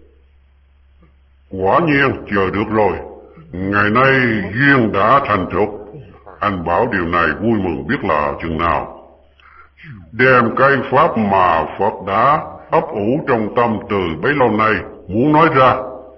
Quả nhiên chờ được rồi. Ngày nay duyên đã thành thực. Anh bảo điều này vui mừng biết là chừng nào. Đem cái pháp mà Phật đã ấp ủ trong tâm từ bấy lâu nay muốn nói ra,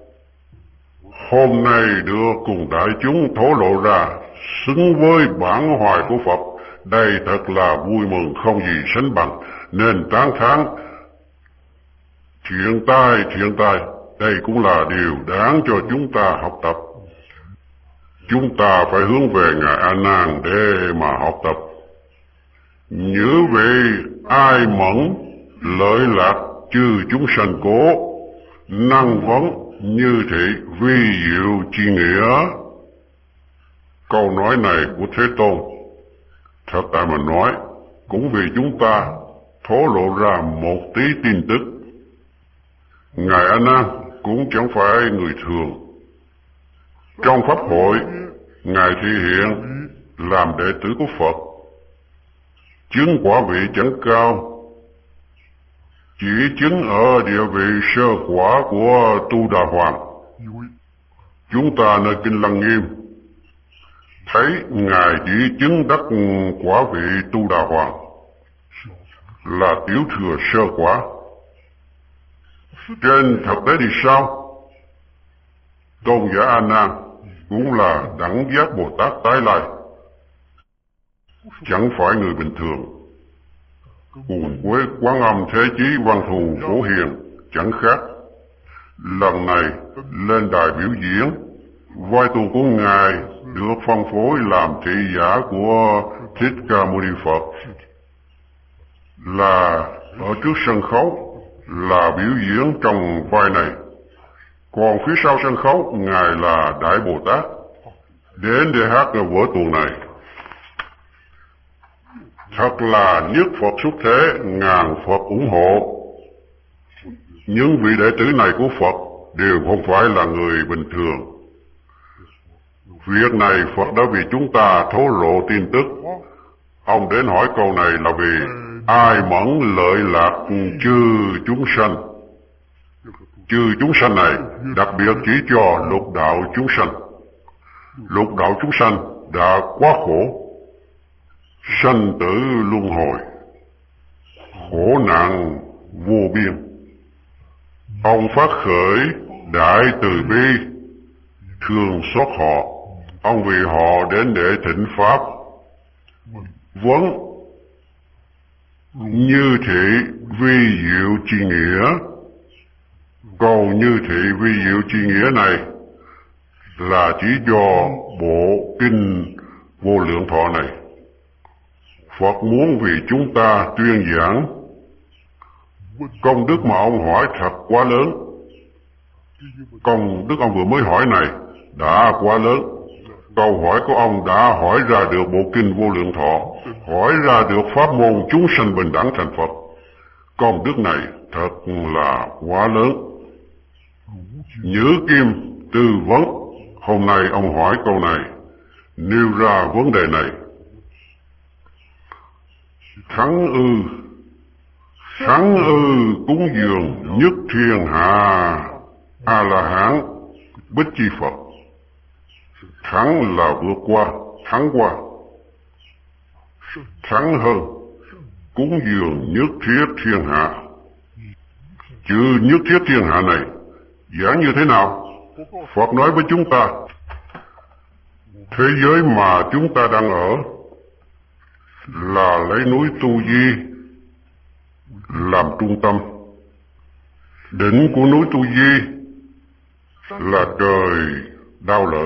hôm nay được cùng đại chúng thổ lộ ra, xứng với bản hoài của Phật. Đây thật là vui mừng không gì sánh bằng, nên tán thán. Thiện tai, thiện tai, đây cũng là điều đáng cho chúng ta học tập. Chúng ta phải hướng về Ngài A Nan để mà học tập. Nhớ về ai mẫn lợi lạc chư chúng sanh cố, năng vấn như thị vi diệu chi nghĩa. Câu nói này của Thế Tôn thật tại mà nói cũng vì chúng ta thổ lộ ra một tí tin tức. Ngài A Nan cũng chẳng phải người thường. Trong pháp hội, Ngài thể hiện làm đệ tử của Phật, chứng quả vị chẳng cao, chỉ chứng ở địa vị sơ quả của Tu Đà Hoàng. Chúng ta nơi Kinh Lăng Nghiêm thấy Ngài chỉ chứng đắc quả vị Tu Đà Hoàng, là tiểu thừa sơ quả. Trên thực tế thì sao? Tôn giả A Nan cũng là đẳng giác Bồ Tát tái lai, chẳng phải người bình thường. Cùng với Quán Âm Thế Chí Văn Thù Phổ Hiền chẳng khác. Lần này lên đài biểu diễn, vai tu của Ngài được phân phối làm thị giả của Thích Ca Mâu Ni Phật, là ở trước sân khấu là biểu diễn trong vai này. Còn phía sau sân khấu Ngài là Đại Bồ Tát đến để hát vở tuồng này. Thật là nhất Phật xuất thế, ngàn Phật ủng hộ. Những vị đệ tử này của Phật đều không phải là người bình thường. Việc này Phật đã vì chúng ta thổ lộ tin tức. Ông đến hỏi câu này là vì ai mẫn lợi lạc chư chúng sanh. Chư chúng sanh này đặc biệt chỉ cho lục đạo chúng sanh. Lục đạo chúng sanh đã quá khổ, sanh tử luân hồi, khổ nạn vô biên. Ông phát khởi đại từ bi, thương xót họ. Ông vì họ đến để thỉnh pháp, vấn như thị vi diệu chi nghĩa. Câu như thị vi diệu chi nghĩa này là chỉ do bộ kinh Vô Lượng Thọ này. Phật muốn vì chúng ta tuyên giảng. Công đức mà ông hỏi thật quá lớn. Công đức ông vừa mới hỏi này đã quá lớn. Câu hỏi của ông đã hỏi ra được bộ kinh Vô Lượng Thọ, hỏi ra được pháp môn chúng sanh bình đẳng thành Phật. Công đức này thật là quá lớn. Nhớ Kim tư vấn, hôm nay ông hỏi câu này, nêu ra vấn đề này. Thắng ư, thắng ư cúng dường nhất thiên hạ A-la-hán Bích Chi Phật. Thắng là vượt qua, thắng qua. Thắng hơn, cúng dường nhất thiết thiên hạ. Chữ nhất thiết thiên hạ này giảng như thế nào? Phật nói với chúng ta, thế giới mà chúng ta đang ở là lấy núi Tu Di làm trung tâm. Đỉnh của núi Tu Di là trời Đao Lợi.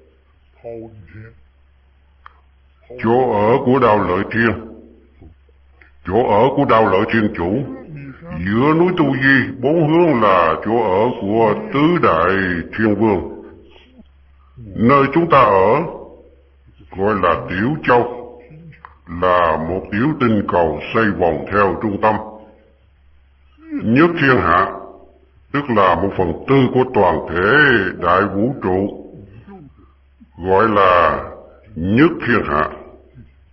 Chỗ ở của Đao Lợi Thiên, chỗ ở của Đao Lợi Thiên Chủ. Giữa núi Tu Di bốn hướng là chỗ ở của tứ đại thiên vương. Nơi chúng ta ở gọi là Tiểu Châu, là một tiểu tinh cầu xoay vòng theo trung tâm. Nhất thiên hạ tức là một phần tư của toàn thể đại vũ trụ, gọi là nhất thiên hạ.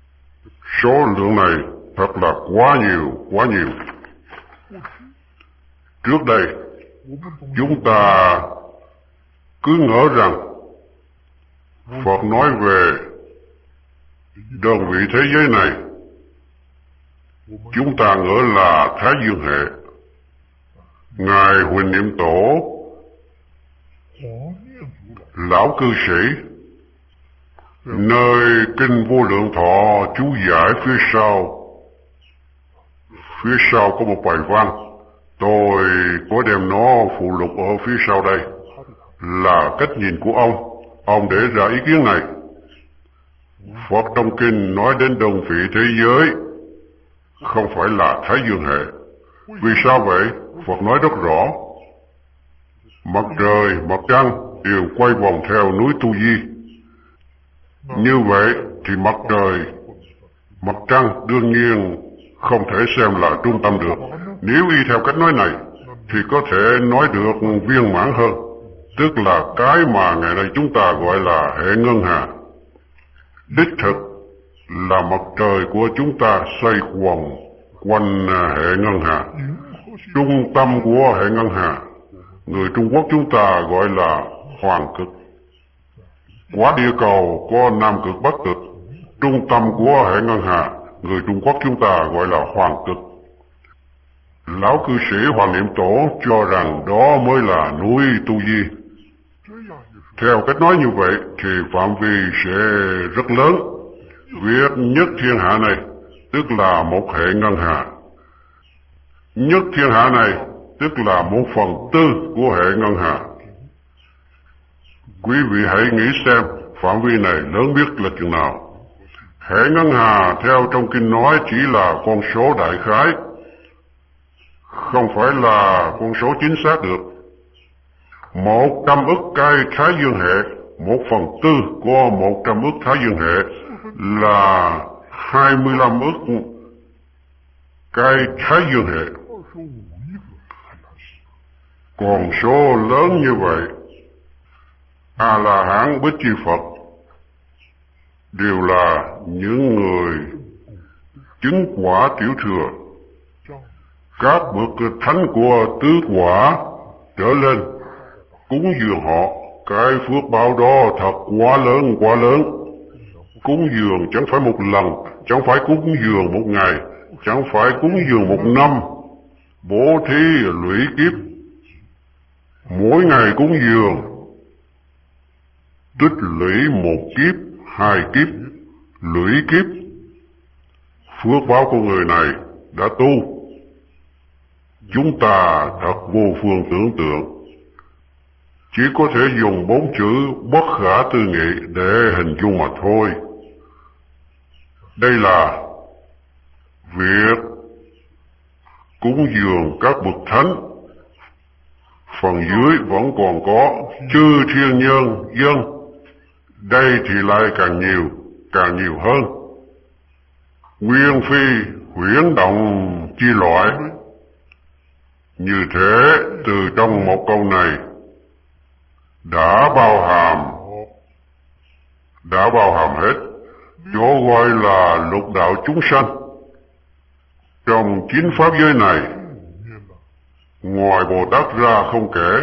Số lượng này thật là quá nhiều, quá nhiều. Trước đây, chúng ta cứ ngỡ rằng Phật nói về đơn vị thế giới này, chúng ta ngỡ là Thái Dương hệ. Ngài Huỳnh Niệm Tổ, lão cư sĩ, nơi kinh Vô Lượng Thọ chú giải phía sau, phía sau có một bài văn, tôi có đem nó phụ lục ở phía sau đây, là cách nhìn của ông. Ông để ra ý kiến này. Phật trong kinh nói đến đơn vị thế giới không phải là Thái Dương hệ. Vì sao vậy? Phật nói rất rõ. Mặt trời, mặt trăng đều quay vòng theo núi Tu Di. Như vậy thì mặt trời, mặt trăng đương nhiên không thể xem là trung tâm được. Nếu y theo cách nói này thì có thể nói được viên mãn hơn, tức là cái mà ngày nay chúng ta gọi là hệ ngân hà. Đích thực là mặt trời của chúng ta xoay quần quanh hệ ngân hà. Trung tâm của hệ ngân hà, người Trung Quốc chúng ta gọi là hoàng cực. Quả địa cầu có nam cực bắc cực. Trung tâm của hệ ngân hà, người Trung Quốc chúng ta gọi là hoàng cực. Lão cư sĩ Hoàng Niệm Tổ cho rằng đó mới là núi Tu Di. Theo cách nói như vậy thì phạm vi sẽ rất lớn. Việc nhất thiên hạ này tức là một hệ ngân hà. Nhất thiên hạ này tức là một phần tư của hệ ngân hà. Quý vị hãy nghĩ xem phạm vi này lớn biết là chừng nào. Hệ ngân hà theo trong kinh nói chỉ là con số đại khái, không phải là con số chính xác được. Một trăm ức cây Thái Dương hệ, một phần tư của một trăm ức Thái Dương hệ là hai mươi lăm ức cây Thái Dương hệ. Còn số lớn như vậy, A-la-hán Bích Chi Phật đều là những người chứng quả tiểu thừa. Các bậc thánh của tứ quả trở lên cúng dường họ, cái phước báo đó thật quá lớn quá lớn. Cúng dường chẳng phải một lần, chẳng phải cúng dường một ngày, chẳng phải cúng dường một năm. Bố thí lũy kiếp, mỗi ngày cúng dường tích lũy một kiếp, hai kiếp, lũy kiếp. Phước báo của người này đã tu, chúng ta thật vô phương tưởng tượng. Chỉ có thể dùng bốn chữ bất khả tư nghị để hình dung mà thôi. Đây là việc cúng dường các bậc thánh. Phần dưới vẫn còn có chư thiên nhân dân. Đây thì lại càng nhiều, càng nhiều hơn. Nguyên phi huyễn động chi loại. Như thế từ trong một câu này đã bao hàm, đã bao hàm hết chỗ gọi là lục đạo chúng sanh. Trong chín pháp giới này, ngoài Bồ Tát ra không kể,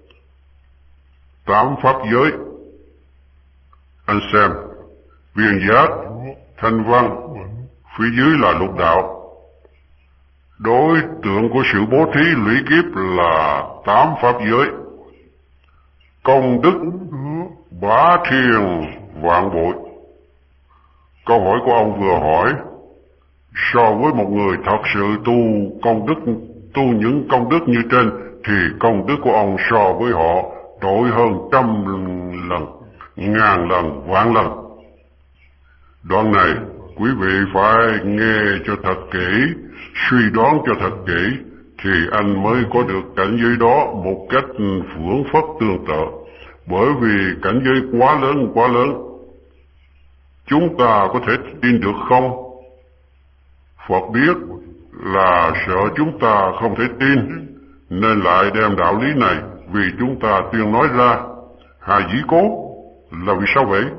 tám pháp giới. Anh xem, viên giác, thanh văn, phía dưới là lục đạo. Đối tượng của sự bố thí lũy kiếp là tám pháp giới. Công đức bá thiên vạn bội. Câu hỏi của ông vừa hỏi, so với một người thật sự tu công đức, tu những công đức như trên, thì công đức của ông so với họ trội hơn trăm lần, ngàn lần, vạn lần. Đoạn này quý vị phải nghe cho thật kỹ, suy đoán cho thật kỹ, thì anh mới có được cảnh giới đó một cách phưởng phất tương tự. Bởi vì cảnh giới quá lớn quá lớn, chúng ta có thể tin được không? Phật biết là sợ chúng ta không thể tin, nên lại đem đạo lý này vì chúng ta tuyên nói ra. Hà dĩ cố là vì sao vậy?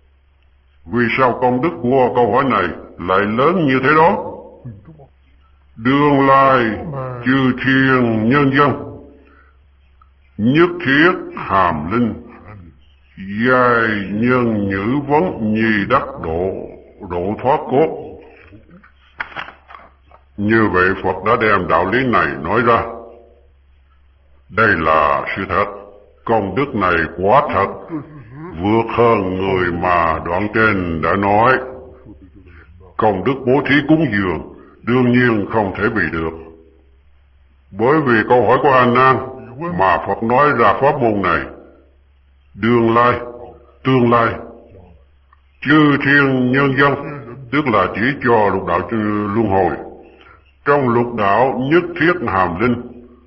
Vì sao công đức của câu hỏi này lại lớn như thế đó? Đương lai chư thiên nhân dân, nhất thiết hàm linh, giai nhân nhữ vấn nhi đắc độ, độ thoát cốt. Như vậy Phật đã đem đạo lý này nói ra. Đây là sự thật, công đức này quá thật, vượt hơn người mà đoạn trên đã nói. Công đức bố thí cúng dường đương nhiên không thể bị được. Bởi vì câu hỏi của A Nan mà Phật nói ra pháp môn này. Đương lai, tương lai, chư thiên nhân dân, tức là chỉ cho lục đạo luân hồi. Trong lục đạo nhất thiết hàm linh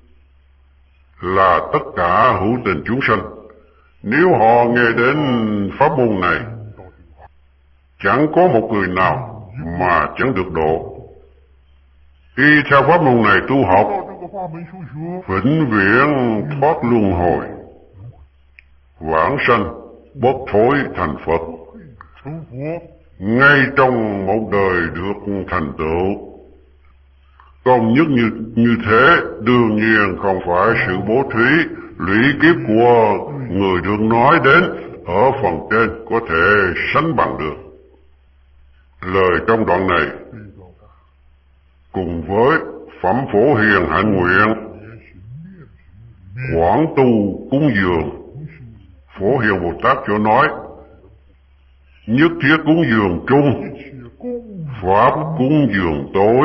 là tất cả hữu tình chúng sanh. Nếu họ nghe đến pháp môn này, chẳng có một người nào mà chẳng được độ. Y theo pháp môn này tu học, vĩnh viễn thoát luân hồi, vãng sanh bất thối thành Phật, ngay trong một đời được thành tựu. Công nhất như, như thế đương nhiên không phải sự bố thí lũy kiếp của người được nói đến ở phần trên có thể sánh bằng được. Lời trong đoạn này cùng với phẩm phổ hiền hạnh nguyện, quảng tu cúng dường, Phổ Hiền Bồ Tát cho nói nhất thiết cúng dường chung, pháp cúng dường tối,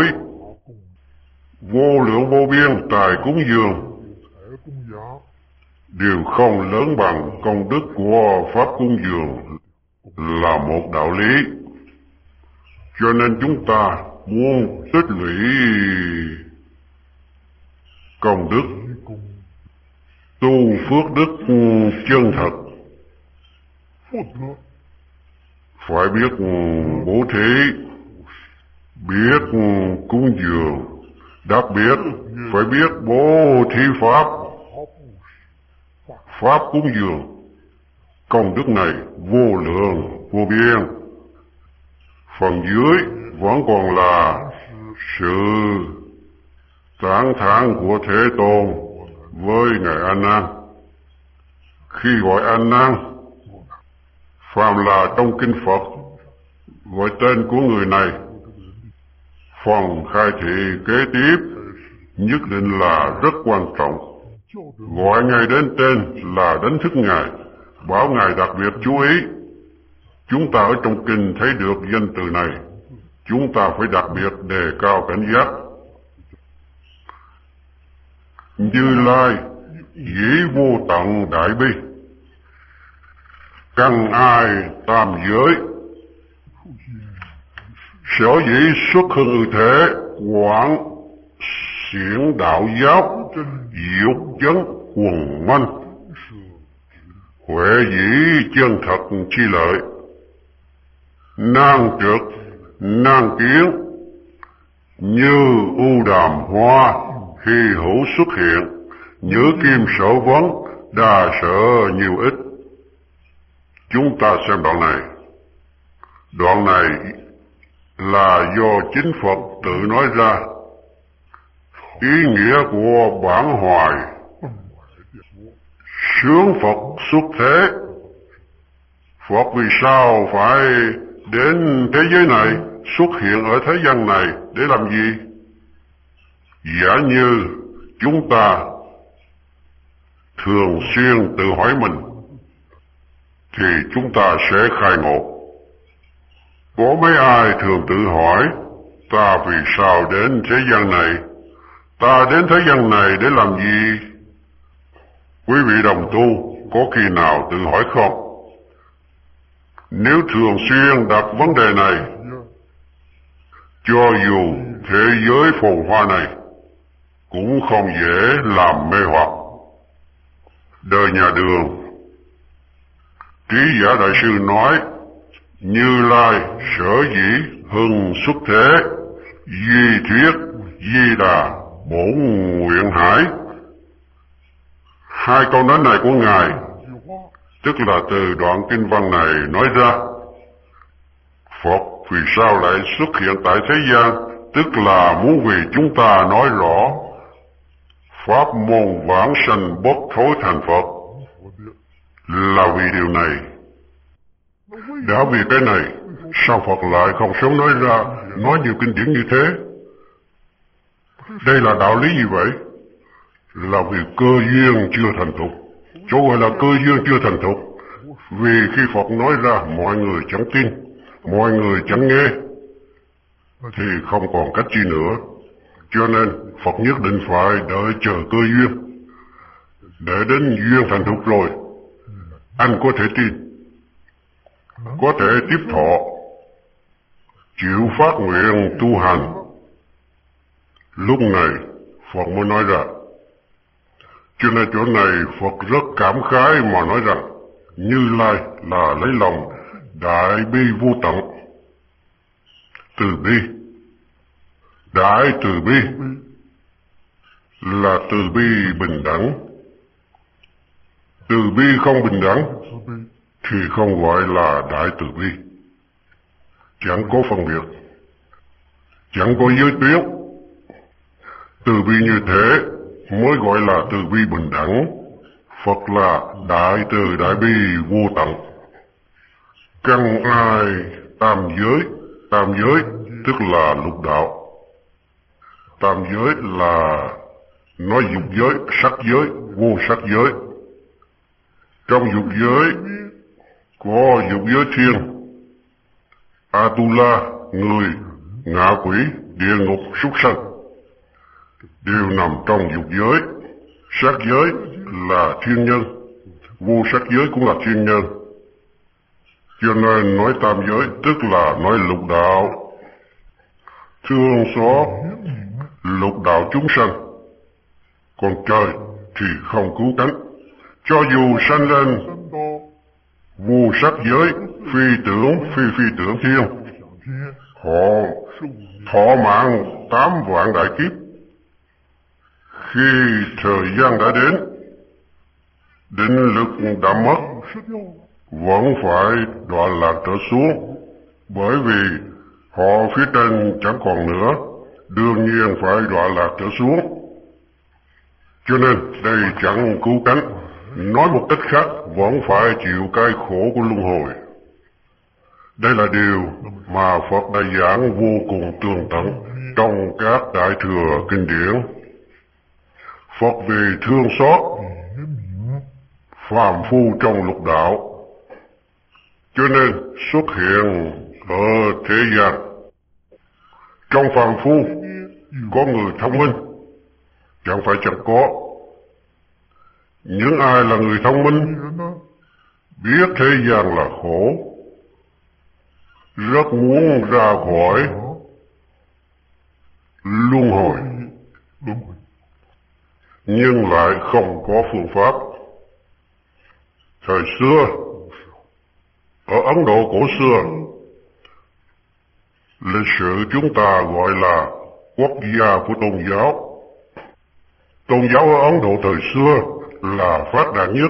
vô lượng vô biên tài cúng dường đều không lớn bằng công đức của pháp cúng dường là một đạo lý. Cho nên chúng ta muốn tích lũy công đức, tu phước đức chân thật, phải biết bố thí, biết cúng dường, đặc biệt phải biết bố thí pháp, pháp cúng dường. Công đức này vô lượng vô biên. Phần dưới vẫn còn là sự tán thán của Thế Tôn với Ngài A Nan. Khi gọi A Nan, phàm là trong kinh Phật gọi tên của người này, phần khai thị kế tiếp nhất định là rất quan trọng. Gọi Ngài đến tên là đánh thức Ngài, bảo Ngài đặc biệt chú ý. Chúng ta ở trong kinh thấy được danh từ này, chúng ta phải đặc biệt đề cao cảnh giác. Như Lai dĩ vô tận đại bi, căn ai tam giới, sở dĩ xuất hưng ư thế, quảng xiển đạo giáo, dục chấn quần manh, huệ dĩ chân thật chi lợi. Nan trực nan kiến, như u đàm hoa hy hữu xuất hiện, nhớ kim sở vấn, đa sở nhiều ít. Chúng ta xem đoạn này. Đoạn này là do chính Phật tự nói ra. Ý nghĩa của bản hoài, sướng Phật xuất thế. Phật vì sao phải đến thế giới này, xuất hiện ở thế gian này để làm gì? Giả như chúng ta thường xuyên tự hỏi mình, thì chúng ta sẽ khai ngộ. Có mấy ai thường tự hỏi, ta vì sao đến thế gian này? Ta đến thế gian này để làm gì? Quý vị đồng tu có khi nào tự hỏi không? Nếu thường xuyên đặt vấn đề này, cho dù thế giới phồn hoa này cũng không dễ làm mê hoặc. Đời nhà Đường, Trí Giả Đại Sư nói, Như Lai sở dĩ hưng xuất thế, duy thuyết di đà bổn nguyện hải. Hai câu nói này của Ngài, tức là từ đoạn kinh văn này nói ra. Phật vì sao lại xuất hiện tại thế gian, tức là muốn vì chúng ta nói rõ pháp môn vãng sanh bất thối thành Phật. Là vì điều này. Đã vì cái này, sao Phật lại không sớm nói ra, nói nhiều kinh điển như thế? Đây là đạo lý gì vậy? Là vì cơ duyên chưa thành thục. Chỗ gọi là cơ duyên chưa thành thục, vì khi Phật nói ra mọi người chẳng tin, mọi người chẳng nghe, thì không còn cách chi nữa. Cho nên Phật nhất định phải đợi chờ cơ duyên. Để đến duyên thành thục rồi, anh có thể tin, có thể tiếp thọ, chịu phát nguyện tu hành. Lúc này Phật mới nói ra. Cho nên chỗ này Phật rất cảm khái mà nói rằng Như Lai là lấy lòng đại bi vô tận. Từ bi, đại từ bi là từ bi bình đẳng. Từ bi không bình đẳng thì không gọi là đại từ bi. Chẳng có phân biệt, chẳng có giới tuyến. Từ bi như thế mới gọi là từ bi bình đẳng. Phật là đại từ đại bi vô tận. Căn ai tam giới, tam giới tức là lục đạo. Tam giới là nói dục giới, sắc giới, vô sắc giới. Trong dục giới có dục giới thiên, Atula, người, ngạ quỷ, địa ngục, súc sanh, đều nằm trong dục giới. Sắc giới là thiên nhân, vô sắc giới cũng là thiên nhân. Cho nên nói tam giới tức là nói lục đạo. Thương xót lục đạo chúng sanh. Còn trời thì không cứu cánh. Cho dù sanh lên vô sắc giới, phi tưởng, phi phi tưởng thiên, họ thọ mạng tám vạn đại kiếp. Khi thời gian đã đến, định lực đã mất, vẫn phải đọa lạc trở xuống, bởi vì họ phía trên chẳng còn nữa, đương nhiên phải đọa lạc trở xuống. Cho nên đây chẳng cứu cánh. Nói một cách khác, vẫn phải chịu cái khổ của luân hồi. Đây là điều mà Phật đã giảng vô cùng tường tận trong các đại thừa kinh điển. Phật vì thương xót phàm phu trong lục đạo, cho nên xuất hiện ở thế gian. Trong phàm phu có người thông minh, chẳng phải chẳng có. Những ai là người thông minh, biết thế gian là khổ, rất muốn ra khỏi luân hồi, nhưng lại không có phương pháp. Thời xưa, ở Ấn Độ cổ xưa, lịch sử chúng ta gọi là quốc gia của tôn giáo. Tôn giáo ở Ấn Độ thời xưa là phát đạt nhất.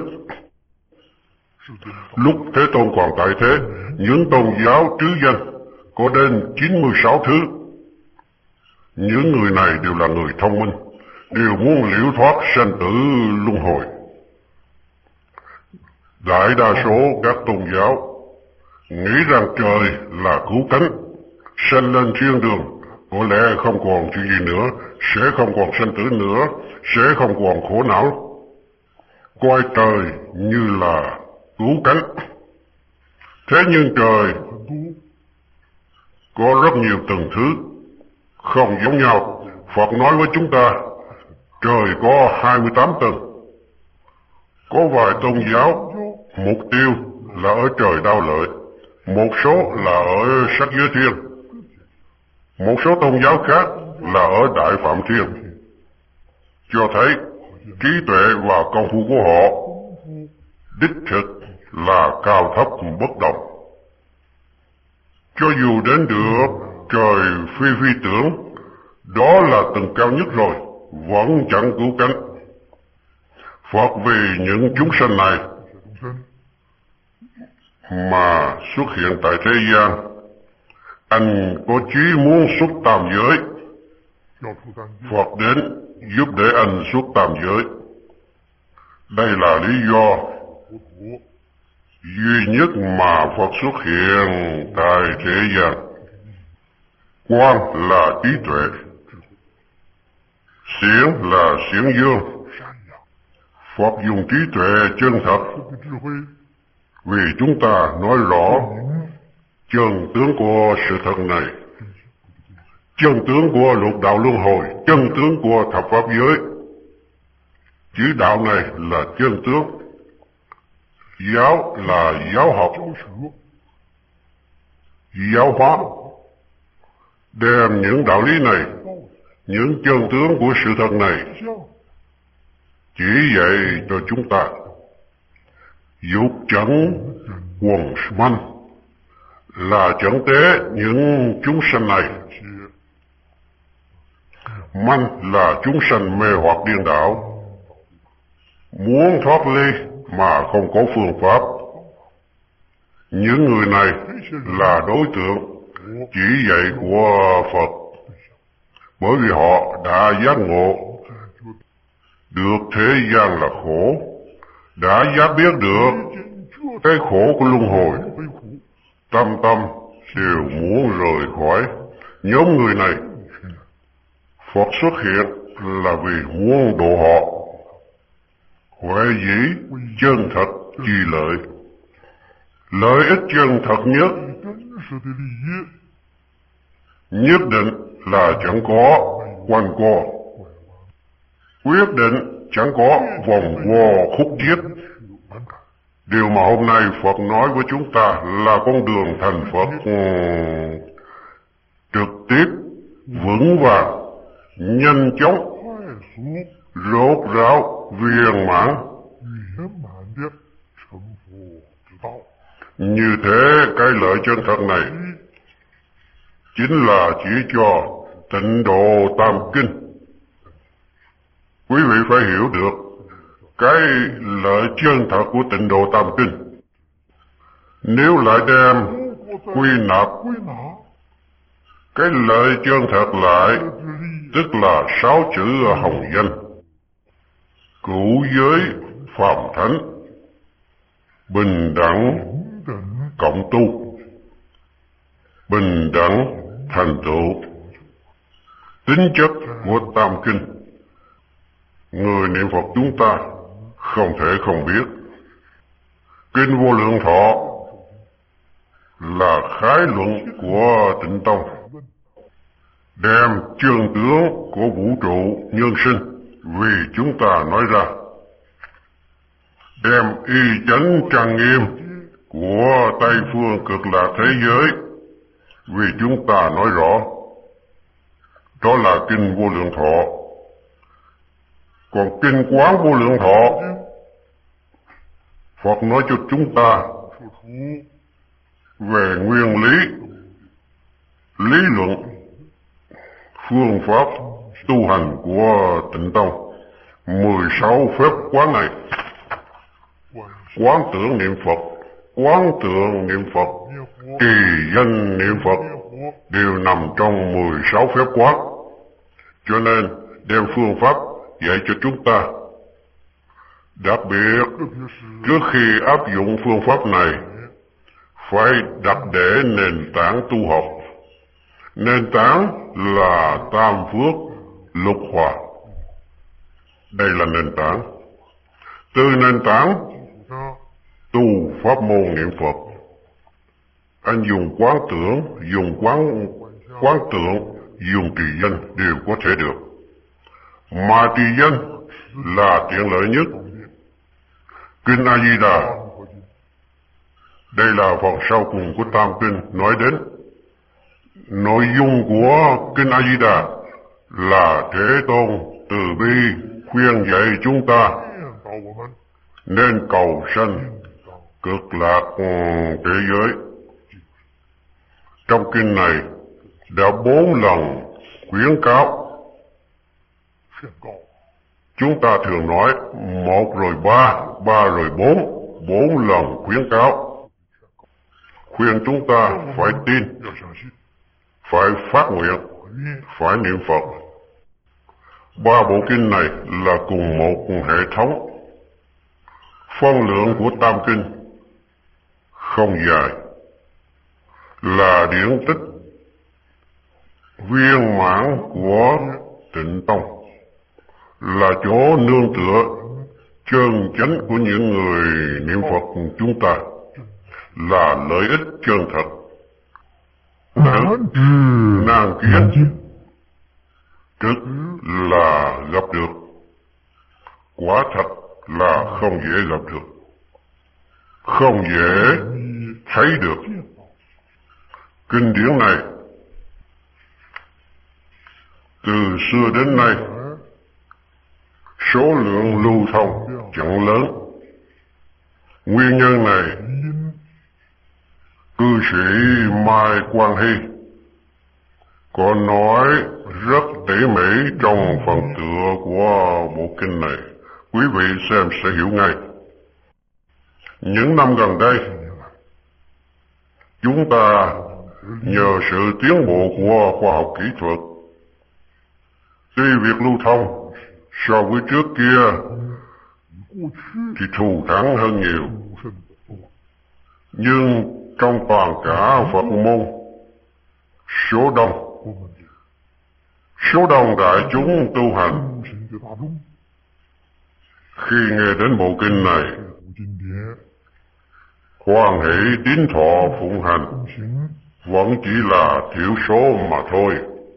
Lúc Thế Tôn còn tại thế, những tôn giáo trứ danh có đến chín mươi sáu thứ. Những người này đều là người thông minh, đều muốn liễu thoát sanh tử luân hồi. Đại đa số các tôn giáo nghĩ rằng trời là cứu cánh, sanh lên thiên đường, có lẽ không còn chuyện gì nữa, sẽ không còn sanh tử nữa, sẽ không còn khổ não. Coi trời như là cứu cánh. Thế nhưng trời có rất nhiều tầng thứ, không giống nhau. Phật nói với chúng ta, trời có hai mươi tám tầng. Có vài tôn giáo, mục tiêu là ở trời Đao Lợi, một số là ở sắc giới thiên, một số tôn giáo khác là ở Đại Phạm Thiên. Cho thấy trí tuệ và công phu của họ đích thực là cao thấp bất đồng. Cho dù đến được trời phi phi tưởng, đó là tầng cao nhất rồi, vẫn chẳng cứu cánh. Phật vì những chúng sanh này mà xuất hiện tại thế gian. Anh có chí muốn xuất tam giới, Phật đến giúp để anh xuất tam giới. Đây là lý do duy nhất mà Phật xuất hiện tại thế gian. Quang là trí tuệ, xiển là xiển dương. Phật dùng trí tuệ chân thật vì chúng ta nói rõ chân tướng của sự thật này, chân tướng của lục đạo luân hồi, chân tướng của thập pháp giới. Chữ đạo này là chân tướng, giáo là giáo học, giáo hóa, đem những đạo lý này, những chân tướng của sự thật này chỉ dạy cho chúng ta. Dục chẳng quần manh là chẳng tế những chúng sanh này. Manh là chúng sanh mê hoặc điên đảo, muốn thoát ly mà không có phương pháp. Những người này là đối tượng chỉ dạy của Phật, bởi vì họ đã giác ngộ được thế gian là khổ, đã giác biết được cái khổ của luân hồi, tâm tâm đều muốn rời khỏi nhóm người này. Phật xuất hiện là vì muốn độ họ. Huệ dĩ chân thật chi lợi, lợi ích chân thật nhất nhất định là chẳng có quanh co, quyết định chẳng có vòng vo khúc chiết. Điều mà hôm nay Phật nói với chúng ta là con đường thành Phật trực tiếp, vững vàng, nhanh chóng, rốt ráo, viên mãn. Như thế cái lợi chân thật này chính là chỉ cho Tịnh Độ Tam Kinh. Quý vị phải hiểu được cái lợi chân thật của Tịnh Độ Tam Kinh. Nếu lại đem quy nạp cái lợi chân thật lại, tức là sáu chữ hồng danh: cửu giới phàm thánh, bình đẳng cộng tu, bình đẳng thành tựu. Tính chất của Tam Kinh, người niệm Phật chúng ta không thể không biết. Kinh Vô Lượng Thọ là khái luận của Tịnh Tông, đem chân tướng của vũ trụ nhân sinh vì chúng ta nói ra, đem y chánh trang nghiêm của Tây Phương Cực Lạc thế giới vì chúng ta nói rõ. Đó là Kinh Vô Lượng Thọ. Còn Kinh Quán Vô Lượng Thọ, Phật nói cho chúng ta về nguyên lý, lý luận, phương pháp tu hành của Tịnh Tông. Mười sáu phép quán này: quán tưởng niệm Phật, quán tượng niệm Phật, trì danh niệm Phật đều nằm trong mười sáu phép quán. Cho nên đem phương pháp dạy cho chúng ta. Đặc biệt trước khi áp dụng phương pháp này phải đặt để nền tảng tu học. Nền tảng là tam phước lục hòa. Đây là nền tảng. Từ nền tảng tu pháp môn niệm Phật. Anh dùng quán tưởng, dùng quán quán tượng, dùng trì danh đều có thể được. Mà trì danh là tiện lợi nhất. Kinh A Di Đà, đây là phần sau cùng của Tam Kinh nói đến. Nội dung của Kinh A Di Đà là Thế Tôn từ bi khuyên dạy chúng ta nên cầu sanh cực lạc thế giới. Trong kinh này đã bốn lần khuyến cáo. Chúng ta thường nói một rồi ba, ba rồi bốn, bốn lần khuyến cáo. Khuyên chúng ta phải tin, phải phát nguyện, phải niệm Phật, Ba bộ kinh này là cùng một hệ thống. Phân lượng của tam kinh không dài, là điển tích viên mãn của Tịnh Tông, là chỗ nương tựa chân chánh của những người niệm Phật chúng ta, là lợi ích chân thật. Thực nan kiến, thực là gặp được, quả thật là không dễ gặp được, không dễ thấy được. Kinh điển này từ xưa đến nay số lượng lưu thông chẳng lớn. Nguyên nhân này cư sĩ Mai Quang Hy có nói rất tỉ mỉ trong phần tựa của bộ kinh này. Quý vị xem sẽ hiểu ngay. Những năm gần đây, chúng ta nhờ sự tiến bộ của khoa học kỹ thuật, tuy việc lưu thông so với trước kia thì thù thắng hơn nhiều, nhưng trong toàn cả Phật môn, số đông số đông đại chúng tu hành khi nghe đến bộ kinh này hoan hỷ tín thọ phụng hành vẫn chỉ là thiểu số mà thôi.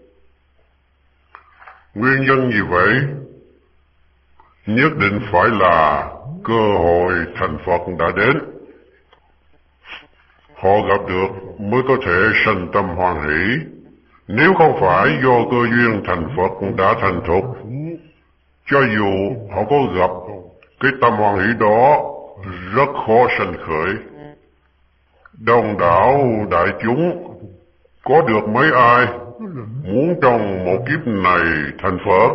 Nguyên nhân vì vậy nhất định phải là cơ hội thành Phật đã đến. Họ gặp được mới có thể sanh tâm hoan hỷ. Nếu không phải do cơ duyên thành Phật đã thành thục, cho dù họ có gặp, cái tâm hoan hỷ đó rất khó sanh khởi. Đông đảo đại chúng có được mấy ai muốn trong một kiếp này thành Phật?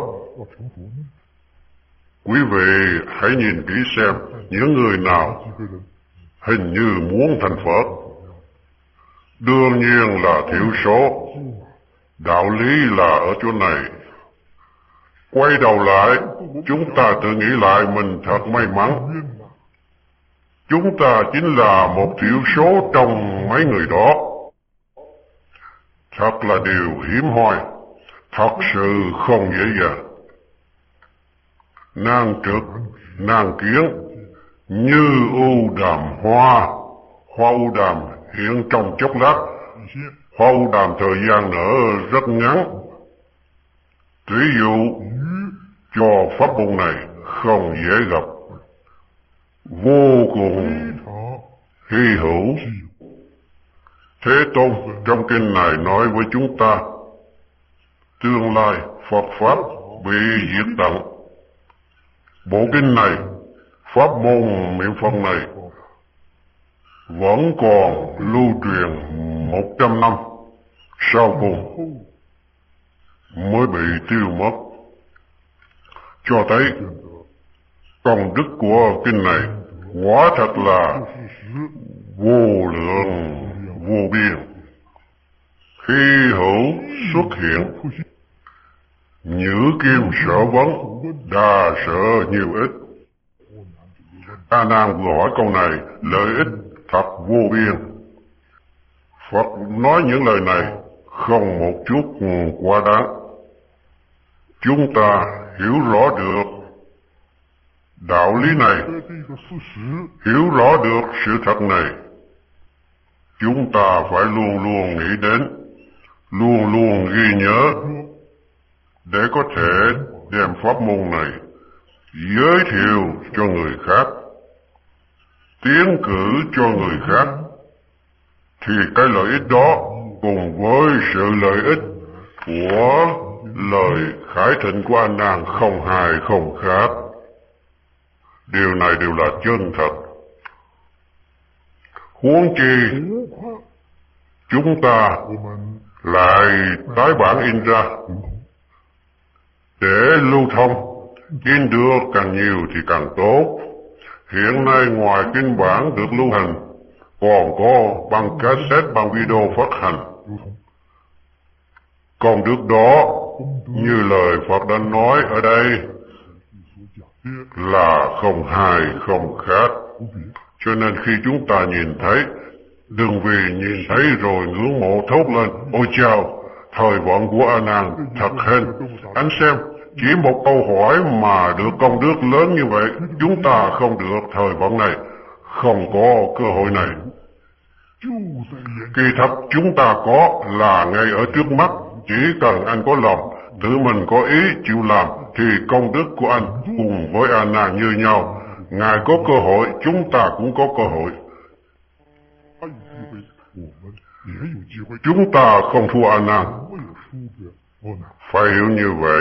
Quý vị hãy nhìn kỹ xem những người nào hình như muốn thành Phật. Đương nhiên là thiểu số. Đạo lý là ở chỗ này. Quay đầu lại, chúng ta tự nghĩ lại mình thật may mắn. Chúng ta chính là một thiểu số trong mấy người đó. Thật là điều hiếm hoi, thật sự không dễ dàng. Nan trực, nan kiến, như u đàm hoa. Hoa u đàm hiện trong chốc lát, hoa u đàm thời gian nở rất ngắn. Ví dụ cho pháp môn này không dễ gặp, vô cùng hy hữu. Thế Tôn trong kinh này nói với chúng ta, tương lai Phật Pháp bị diệt tận. Bộ kinh này, pháp môn niệm Phật này vẫn còn lưu truyền một trăm năm sau cùng mới bị tiêu mất. Cho thấy công đức của kinh này quả thật là vô lượng vô biên. Khi hữu xuất hiện, nhữ kim sở vấn, đa sở nhiều ích. A Nan vừa hỏi câu này, lợi ích thật vô biên. Phật nói những lời này không một chút quá đáng. Chúng ta hiểu rõ được đạo lý này, hiểu rõ được sự thật này, chúng ta phải luôn luôn nghĩ đến, luôn luôn ghi nhớ, để có thể đem pháp môn này giới thiệu cho người khác, tiến cử cho người khác, thì cái lợi ích đó cùng với sự lợi ích của lời khải thịnh của A Nan không hài không khác. Điều này đều là chân thật. Huống chi chúng ta lại tái bản in ra để lưu thông, in được càng nhiều thì càng tốt. Hiện nay ngoài kinh bản được lưu hành, còn có băng cassette, băng video phát hành. Công đức đó, như lời Phật đã nói ở đây, là không hai không khác. Cho nên khi chúng ta nhìn thấy, đừng vì nhìn thấy rồi ngưỡng mộ thốt lên, ôi chao, thời vận của A Nan thật hên. Anh xem, chỉ một câu hỏi mà được công đức lớn như vậy, chúng ta không được thời vận này, không có cơ hội này. Kỳ thật chúng ta có là ngay ở trước mắt, chỉ cần anh có lòng, tự mình có ý chịu làm, thì công đức của anh cùng với A Nan như nhau. Ngài có cơ hội, chúng ta cũng có cơ hội. Chúng ta không thua A Nan. Phải hiểu như vậy.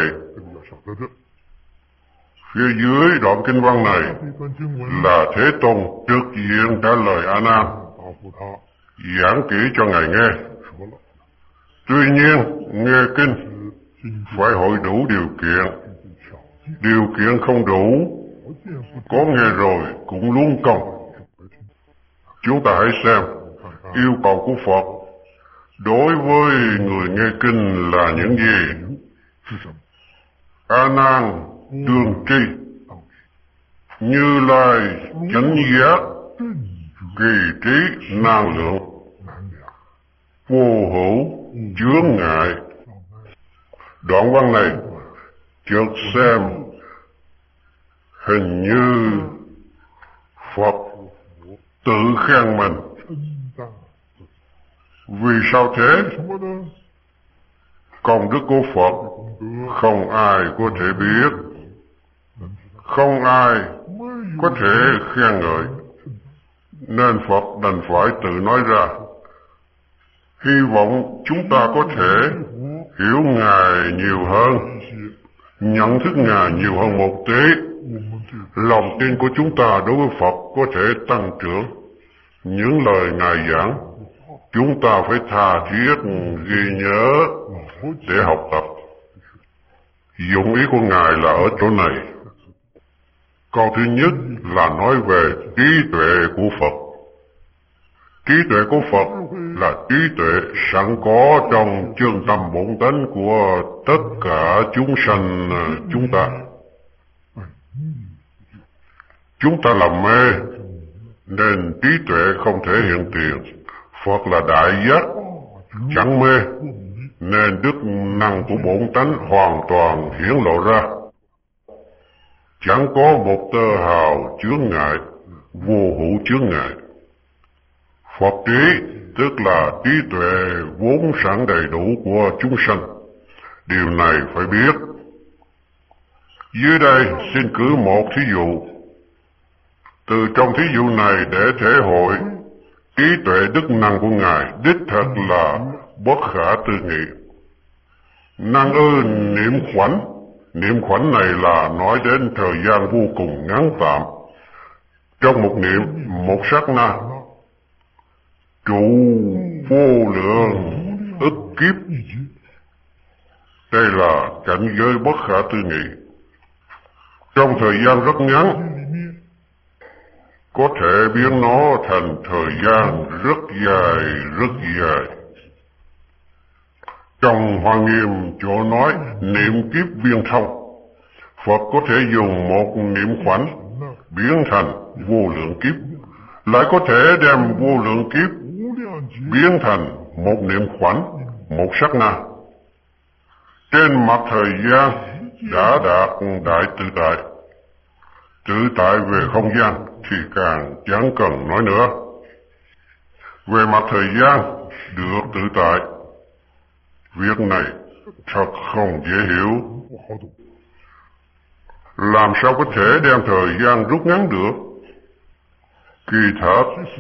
Phía dưới đoạn kinh văn này là Thế Tôn trực diện trả lời A Nan, giảng kỹ cho ngài nghe. Tuy nhiên nghe kinh phải hội đủ điều kiện. Điều kiện không đủ, có nghe rồi cũng luống công. Chúng ta hãy xem yêu cầu của Phật đối với người nghe kinh là những gì. A Nan tương tri, Như Lai chánh giác, kỳ trí năng lượng, vô hữu chướng ngại. Đoạn văn này chợt xem hình như Phật tự khen mình. Vì sao thế? Công đức của Phật không ai có thể biết, không ai có thể khen ngợi, nên Phật đành phải tự nói ra. Hy vọng chúng ta có thể hiểu Ngài nhiều hơn, nhận thức Ngài nhiều hơn một tí. Lòng tin của chúng ta đối với Phật có thể tăng trưởng. Những lời Ngài giảng, chúng ta phải tha thiết ghi nhớ để học tập. Dụng ý của Ngài là ở chỗ này. Câu thứ nhất là nói về trí tuệ của Phật. Trí tuệ của Phật là trí tuệ sẵn có trong chân tâm bổn tánh của tất cả chúng sanh chúng ta. Chúng ta làm mê nên trí tuệ không thể hiện tiền. Phật là đại giác, chẳng mê, nên đức năng của bổn tánh hoàn toàn hiển lộ ra. Chẳng có một tơ hào chướng ngại, vô hữu chướng ngại. Phật trí tức là trí tuệ vốn sẵn đầy đủ của chúng sanh. Điều này phải biết. Dưới đây xin cử một thí dụ. Từ trong thí dụ này để thể hội trí tuệ đức năng của Ngài đích thật là bất khả tư nghị. Năng ư niệm khoảnh. Niệm khoảnh này là nói đến thời gian vô cùng ngắn tạm. Trong một niệm, một sát na, trụ vô lượng ức kiếp. Đây là cảnh giới bất khả tư nghị. Trong thời gian rất ngắn, có thể biến nó thành thời gian rất dài, rất dài. Trong Hoa Nghiêm chỗ nói niệm kiếp viên thông, Phật có thể dùng một niệm khoảnh biến thành vô lượng kiếp, lại có thể đem vô lượng kiếp biến thành một niệm khoảnh, một sát na. Trên mặt thời gian đã đạt đại tự tại. Tự tại về không gian thì càng chẳng cần nói nữa. Về mặt thời gian được tự tại, việc này thật không dễ hiểu. Làm sao có thể đem thời gian rút ngắn được? Kỳ thật,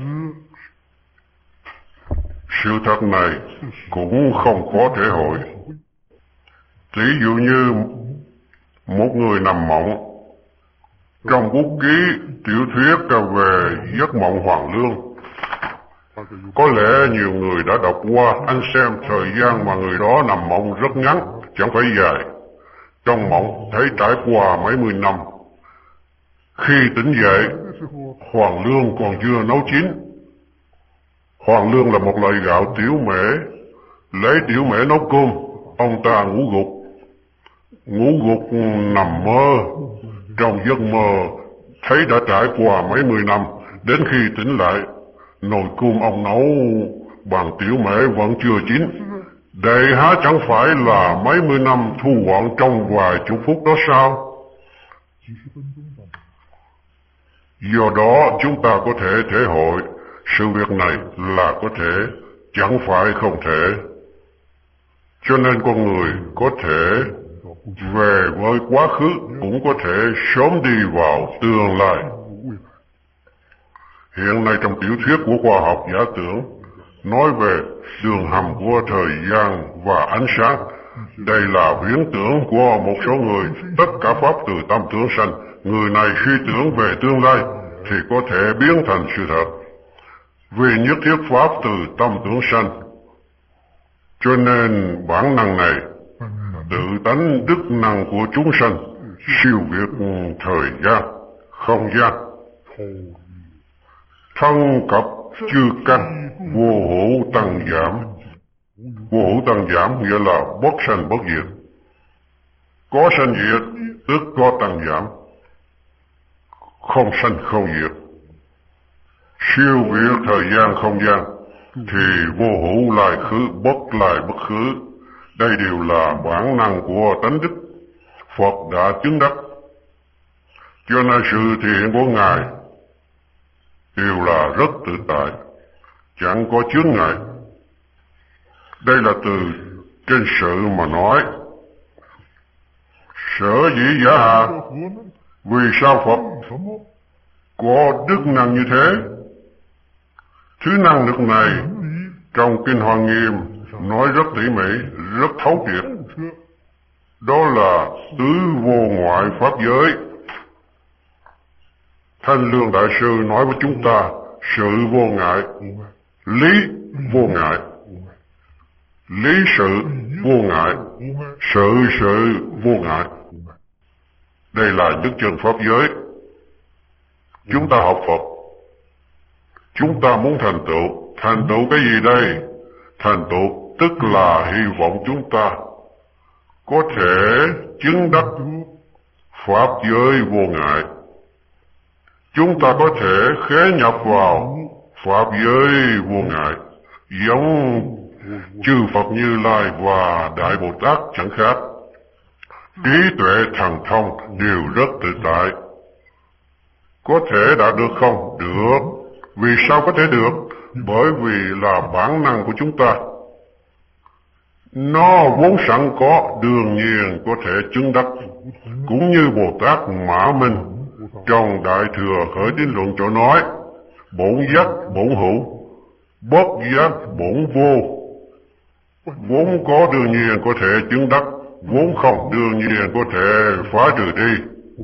sự thật này cũng không khó thể hội. Ví dụ như một người nằm mộng, trong bút ký tiểu thuyết về giấc mộng Hoàng Lương. Có lẽ nhiều người đã đọc qua, anh xem thời gian mà người đó nằm mộng rất ngắn, chẳng phải dài. Trong mộng thấy trải qua mấy mươi năm. Khi tỉnh dậy, Hoàng Lương còn chưa nấu chín. Hoàng Lương là một loại gạo tiểu mễ, lấy tiểu mễ nấu cơm, ông ta ngủ gục. Ngủ gục nằm mơ. Trong giấc mơ thấy đã trải qua mấy mươi năm. Đến khi tỉnh lại, nồi cơm ông nấu bằng tiểu mễ vẫn chưa chín. Đây há chẳng phải là mấy mươi năm thu gọn trong vài chục phút đó sao? Do đó chúng ta có thể thể hội sự việc này là có thể, chẳng phải không thể. Cho nên con người có thể về với quá khứ, cũng có thể sớm đi vào tương lai. Hiện nay trong tiểu thuyết của khoa học giả tưởng nói về đường hầm của thời gian và ánh sáng. Đây là viễn tưởng của một số người. Tất cả pháp từ tâm tưởng sanh. Người này suy tưởng về tương lai thì có thể biến thành sự thật. Vì nhất thiết pháp từ tâm tưởng sanh, cho nên bản năng này, tự tánh đức năng của chúng sanh, siêu việt thời gian, không gian. Thân cập chư căn, vô hữu tăng giảm. Vô hữu tăng giảm nghĩa là bất sanh bất diệt. Có sanh diệt tức có tăng giảm, không sanh không diệt. Siêu việt thời gian không gian thì vô hữu lại khứ, bất lại bất khứ. Đây đều là bản năng của tánh đức Phật đã chứng đắc. Cho nên sự thể hiện của Ngài đều là rất tự tại, chẳng có chướng ngại. Đây là từ trên sự mà nói. Sở dĩ giả hạ, vì sao Phật có đức năng như thế? Thứ năng lực này trong Kinh Hoa Nghiêm nói rất tỉ mỉ, rất thấu triệt. Đó là tứ vô ngoại pháp giới. Thanh Lương Đại Sư nói với chúng ta sự vô ngại, lý vô ngại, lý sự vô ngại, sự sự vô ngại. Đây là nhất chân pháp giới. Chúng ta học Phật, chúng ta muốn thành tựu. Thành tựu cái gì đây? Thành tựu tức là hy vọng chúng ta có thể chứng đắc pháp giới vô ngại. Chúng ta có thể khế nhập vào pháp giới vô ngại, giống chư Phật Như Lai và Đại Bồ Tát chẳng khác. Trí tuệ thần thông đều rất tự tại. Có thể đạt được không? Được. Vì sao có thể được? Bởi vì là bản năng của chúng ta. Nó vốn sẵn có, đương nhiên có thể chứng đắc. Cũng như Bồ Tát Mã Minh trong Đại Thừa Khởi Tín Luận chỗ nói, bổn giác bổn hữu, bất giác bổn vô. Vốn có đương nhiên có thể chứng đắc, vốn không đương nhiên có thể phá trừ đi.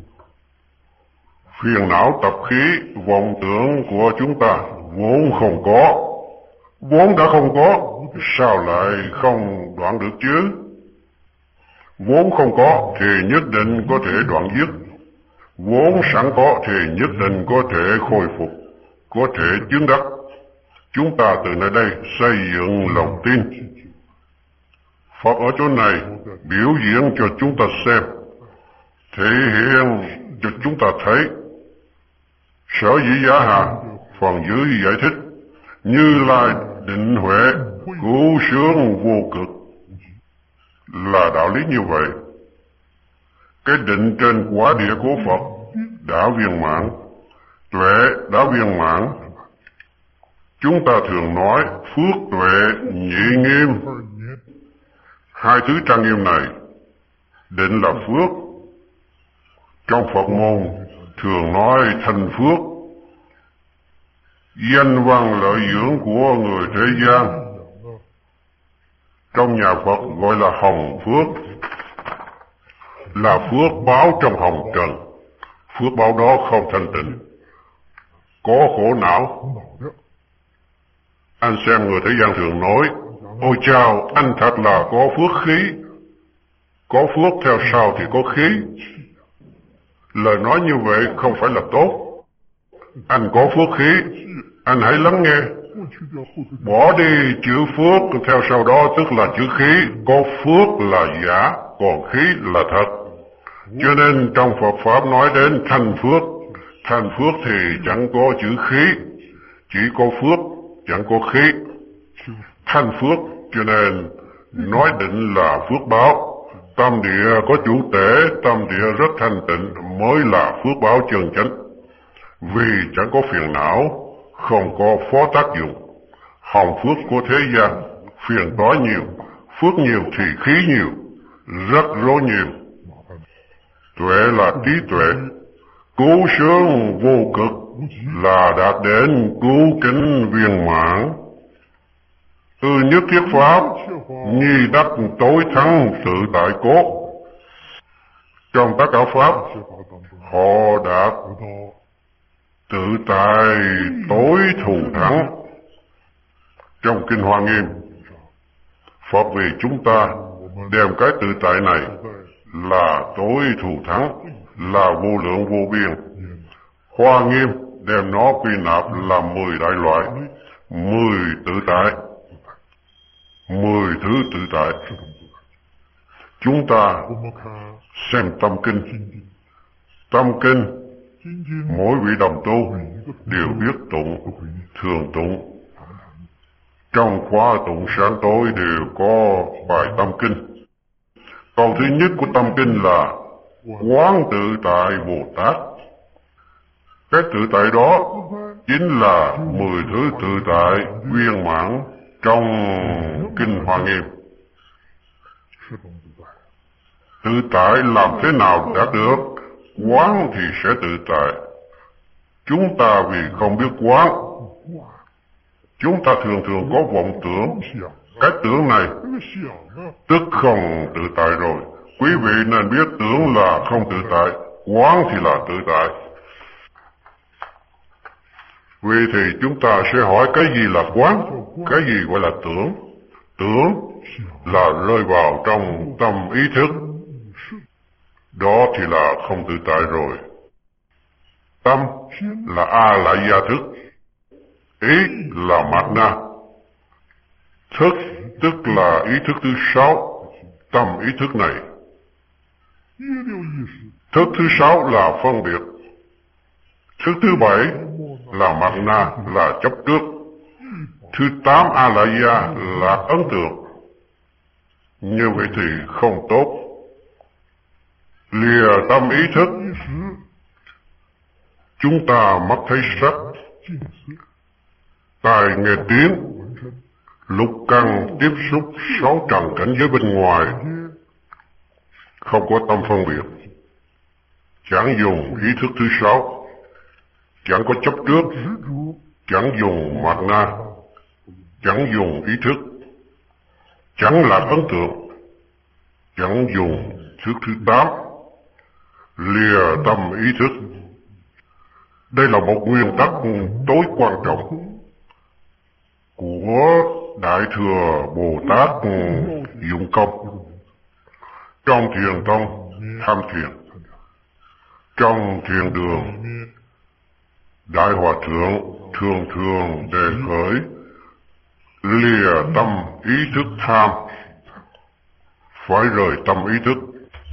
Phiền não tập khí vọng tưởng của chúng ta vốn không có. Vốn đã không có, sao lại không đoạn được chứ? Vốn không có thì nhất định có thể đoạn dứt. Vốn sẵn có thì nhất định có thể khôi phục, có thể chứng đắc. Chúng ta từ nơi đây xây dựng lòng tin. Phật ở chỗ này biểu diễn cho chúng ta xem, thể hiện cho chúng ta thấy. Sở dĩ giả hạ, phần dưới giải thích, Như Lai định huệ, cứu sướng vô cực. Là đạo lý như vậy. Cái định trên quả địa của Phật đã viên mãn, tuệ đã viên mãn. Chúng ta thường nói phước tuệ nhị nghiêm. Hai thứ trang nghiêm này, định là phước. Trong Phật môn thường nói thành phước, danh văn lợi dưỡng của người thế gian. Trong nhà Phật gọi là hồng phước, là phước báo trong hồng trần. Phước báo đó không thanh tịnh, có khổ não. Anh xem người thế gian thường nói, ôi chao, anh thật là có phước khí. Có phước theo sau thì có khí. Lời nói như vậy không phải là tốt. Anh có phước khí, anh hãy lắng nghe. bỏ đi chữ phước theo sau đó tức là chữ khí. Có phước là giả, còn khí là thật. Cho nên trong Phật Pháp nói đến thành phước. Thành phước thì chẳng có chữ khí, chỉ có phước, chẳng có khí. Thành phước cho nên nói định là phước báo. Tâm địa có chủ tể, tâm địa rất thanh tịnh mới là phước báo chân chánh. Vì chẳng có phiền não, không có phó tác dụng. Hồng phước của thế gian, phiền toái nhiều, phước nhiều thì khí nhiều, rất rối nhiều. Tuệ là trí tuệ, cứu sướng vô cực là đạt đến cứu kính viên mãn. Từ nhất thiết pháp, nhi đắc tối thắng tự tại cốt. Trong tất cả pháp, họ đạt tự tại tối thù thắng. Trong Kinh Hoa Nghiêm, Phật vì chúng ta đem cái tự tại này là tối thù thắng, là vô lượng vô biên. Hoa Nghiêm đem nó quy nạp là mười đại loại, mười tự tại, mười thứ tự tại. Chúng ta xem tâm kinh. Tâm kinh, mỗi vị đồng tu đều biết tụng, thường tụng. Trong khóa tụng sáng tối đều có bài tâm kinh. Câu thứ nhất của tâm kinh là Quán tự tại Bồ Tát. Cái tự tại đó chính là mười thứ tự tại viên mãn trong Kinh Hoa Nghiêm. Tự tại làm thế nào đã được? Quán thì sẽ tự tại. Chúng ta vì không biết quán, chúng ta thường thường có vọng tưởng. Cái tưởng này tức không tự tại rồi. Quý vị nên biết tưởng là không tự tại, quán thì là tự tại. Vì thì chúng ta sẽ hỏi cái gì là quán, cái gì gọi là tưởng. Tưởng là rơi vào trong tâm ý thức, đó thì là không tự tại rồi. Tâm là A lại gia thức, ý là mạt na, thức tức là ý thức thứ sáu, tâm ý thức này. Thức thứ sáu là phân biệt. Thức thứ bảy là mạt na, là chấp trước. Thứ tám A lại gia là ấn tượng. Như vậy thì không tốt. Lìa tâm ý thức, chúng ta mắt thấy sắc, tai nghe tiếng, lục căn tiếp xúc sáu trần cảnh giới bên ngoài, không có tâm phân biệt, chẳng dùng ý thức thứ sáu, chẳng có chấp trước, chẳng dùng mạt na, chẳng dùng ý thức, chẳng là ấn tượng, chẳng dùng thức thứ tám, lìa tâm ý thức. Đây là một nguyên tắc tối quan trọng của Đại Thừa Bồ Tát dụng công. Trong thiền tông tham thiền, trong thiền đường Đại Hòa Thượng thường thường đề khởi lìa tâm ý thức tham, phải rời tâm ý thức.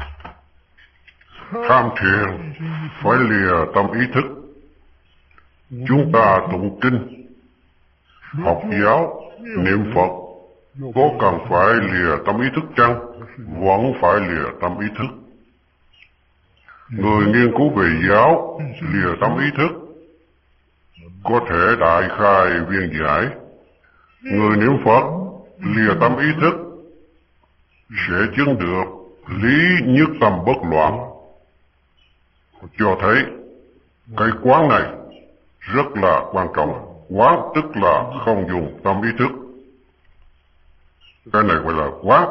Tham thiền phải lìa tâm ý thức. Chúng ta tụng kinh, học giáo, niệm Phật, có cần phải lìa tâm ý thức chăng? Vẫn phải lìa tâm ý thức. Người nghiên cứu về giáo, lìa tâm ý thức, có thể đại khai viên giải. Người niệm Phật, lìa tâm ý thức, sẽ chứng được lý nhất tâm bất loạn. Cho thấy cái quán này rất là quan trọng. Quán tức là không dùng tâm ý thức. Cái này gọi là quán,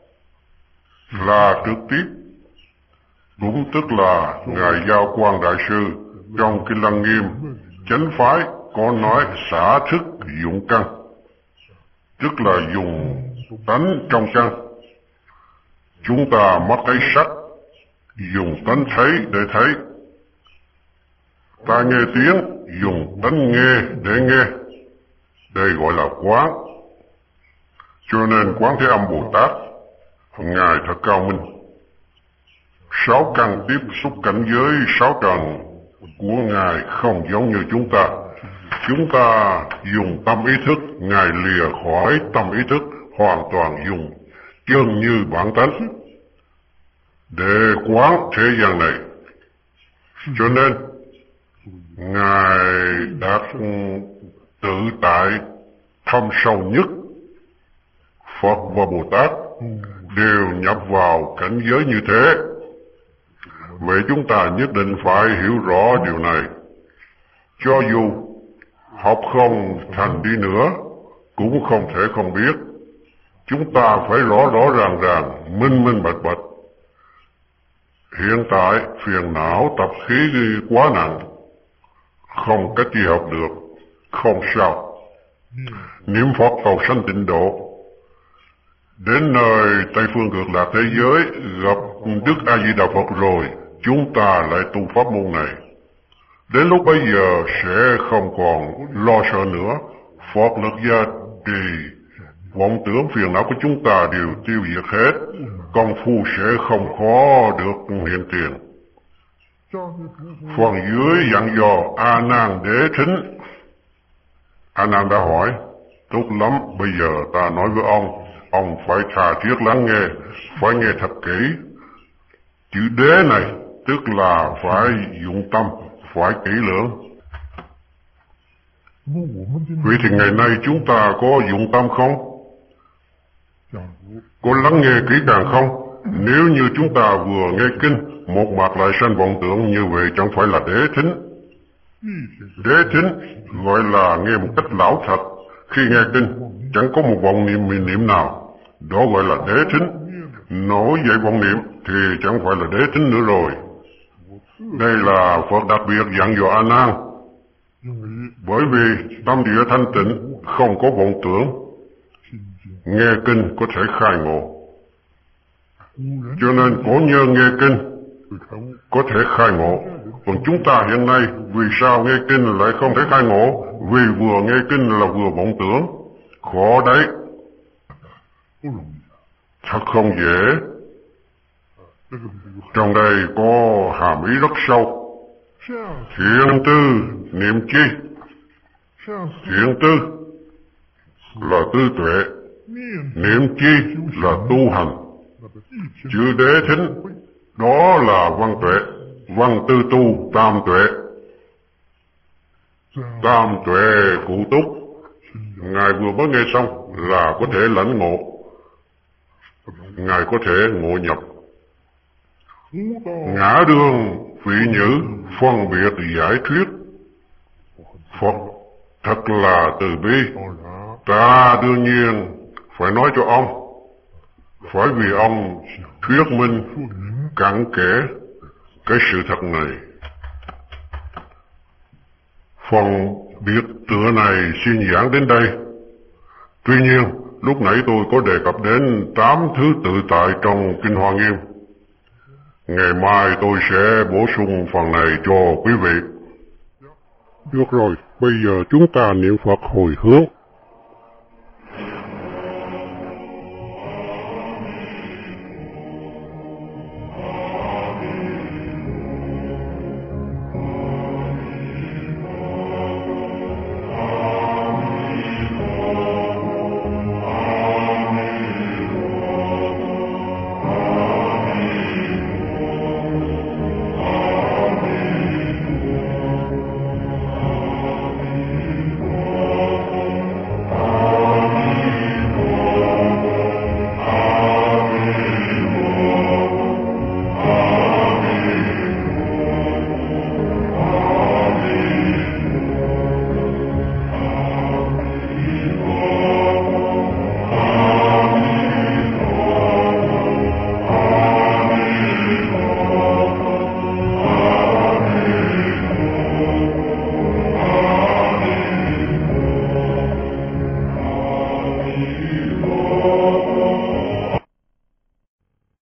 là trực tiếp. Cũng tức là Ngài Giao Quang Đại Sư trong Kinh Lăng Nghiêm chánh phái có nói xả thức dụng căn, tức là dùng tánh trong căn. Chúng ta mắt thấy sắc, dùng tánh thấy để thấy. Ta nghe tiếng, dùng tánh nghe để nghe. Đây gọi là quán. Cho nên Quán Thế Âm Bồ Tát, Ngài thật cao minh. Sáu căn tiếp xúc cảnh giới sáu trần của Ngài không giống như chúng ta. Chúng ta dùng tâm ý thức, Ngài lìa khỏi tâm ý thức, hoàn toàn dùng chân như bản tánh để quán thế gian này. Cho nên Ngài đạt tự tại thâm sâu nhất. Phật và Bồ Tát đều nhập vào cảnh giới như thế. Vậy chúng ta nhất định phải hiểu rõ điều này. Cho dù học không thành đi nữa, cũng không thể không biết. Chúng ta phải rõ rõ ràng ràng, minh minh bạch bạch. Hiện tại phiền não tập khí quá nặng, không cách gì học được, không sao. Niệm Phật cầu sanh tịnh độ. Đến nơi Tây Phương Cực Lạc thế giới gặp Đức A Di Đà Phật rồi, chúng ta lại tu pháp môn này. Đến lúc bây giờ sẽ không còn lo sợ nữa. Phật lực gia trì, vọng tưởng phiền não của chúng ta đều tiêu diệt hết. Công phu sẽ không khó được hiện tiền. Phần dưới dặn dò A Nan Đế Thính. A Nan đã hỏi, tốt lắm, bây giờ ta nói với ông, ông phải tha thiết lắng nghe, phải nghe thật kỹ. Chữ đế này tức là phải dụng tâm, phải kỹ lưỡng. Vậy thì ngày nay chúng ta có dụng tâm không? Có lắng nghe kỹ càng không? Nếu như chúng ta vừa nghe kinh, một mặt lại sanh vọng tưởng, như vậy chẳng phải là đế thính. Đế thính gọi là nghe một cách lão thật. Khi nghe kinh, chẳng có một vọng niệm miền niệm nào, đó gọi là đế thính. Nổi dậy vọng niệm thì chẳng phải là đế thính nữa rồi. Đây là Phật đặc biệt dặn dò A Nan. Bởi vì tâm địa thanh tịnh, không có vọng tưởng, nghe kinh có thể khai ngộ. Cho nên cổ nhân nghe kinh có thể khai ngộ. Còn chúng ta hiện nay vì sao nghe kinh lại không thể khai ngộ? Vì vừa nghe kinh là vừa vọng tưởng. Khó đấy. Thật không dễ. Trong đây có hàm ý rất sâu. Thiện tư niệm chi? Thiện tư là tư tuệ, niệm chi là tu hành. Chữ đế thính đó là văn tuệ, văn tư tu tam tuệ. Tam tuệ cụ túc, Ngài vừa mới nghe xong là có thể lãnh ngộ, Ngài có thể ngộ nhập. Ngã đương vị nhữ phân biệt giải thuyết. Phật thật là từ bi. Ta đương nhiên phải nói cho ông, phải vì ông thuyết minh cặn kẽ cái sự thật này. Phần biệt tựa này xin giảng đến đây. Tuy nhiên, lúc nãy tôi có đề cập đến tám thứ tự tại trong Kinh Hoa Nghiêm. Ngày mai tôi sẽ bổ sung phần này cho quý vị. Được rồi, bây giờ chúng ta niệm Phật hồi hướng.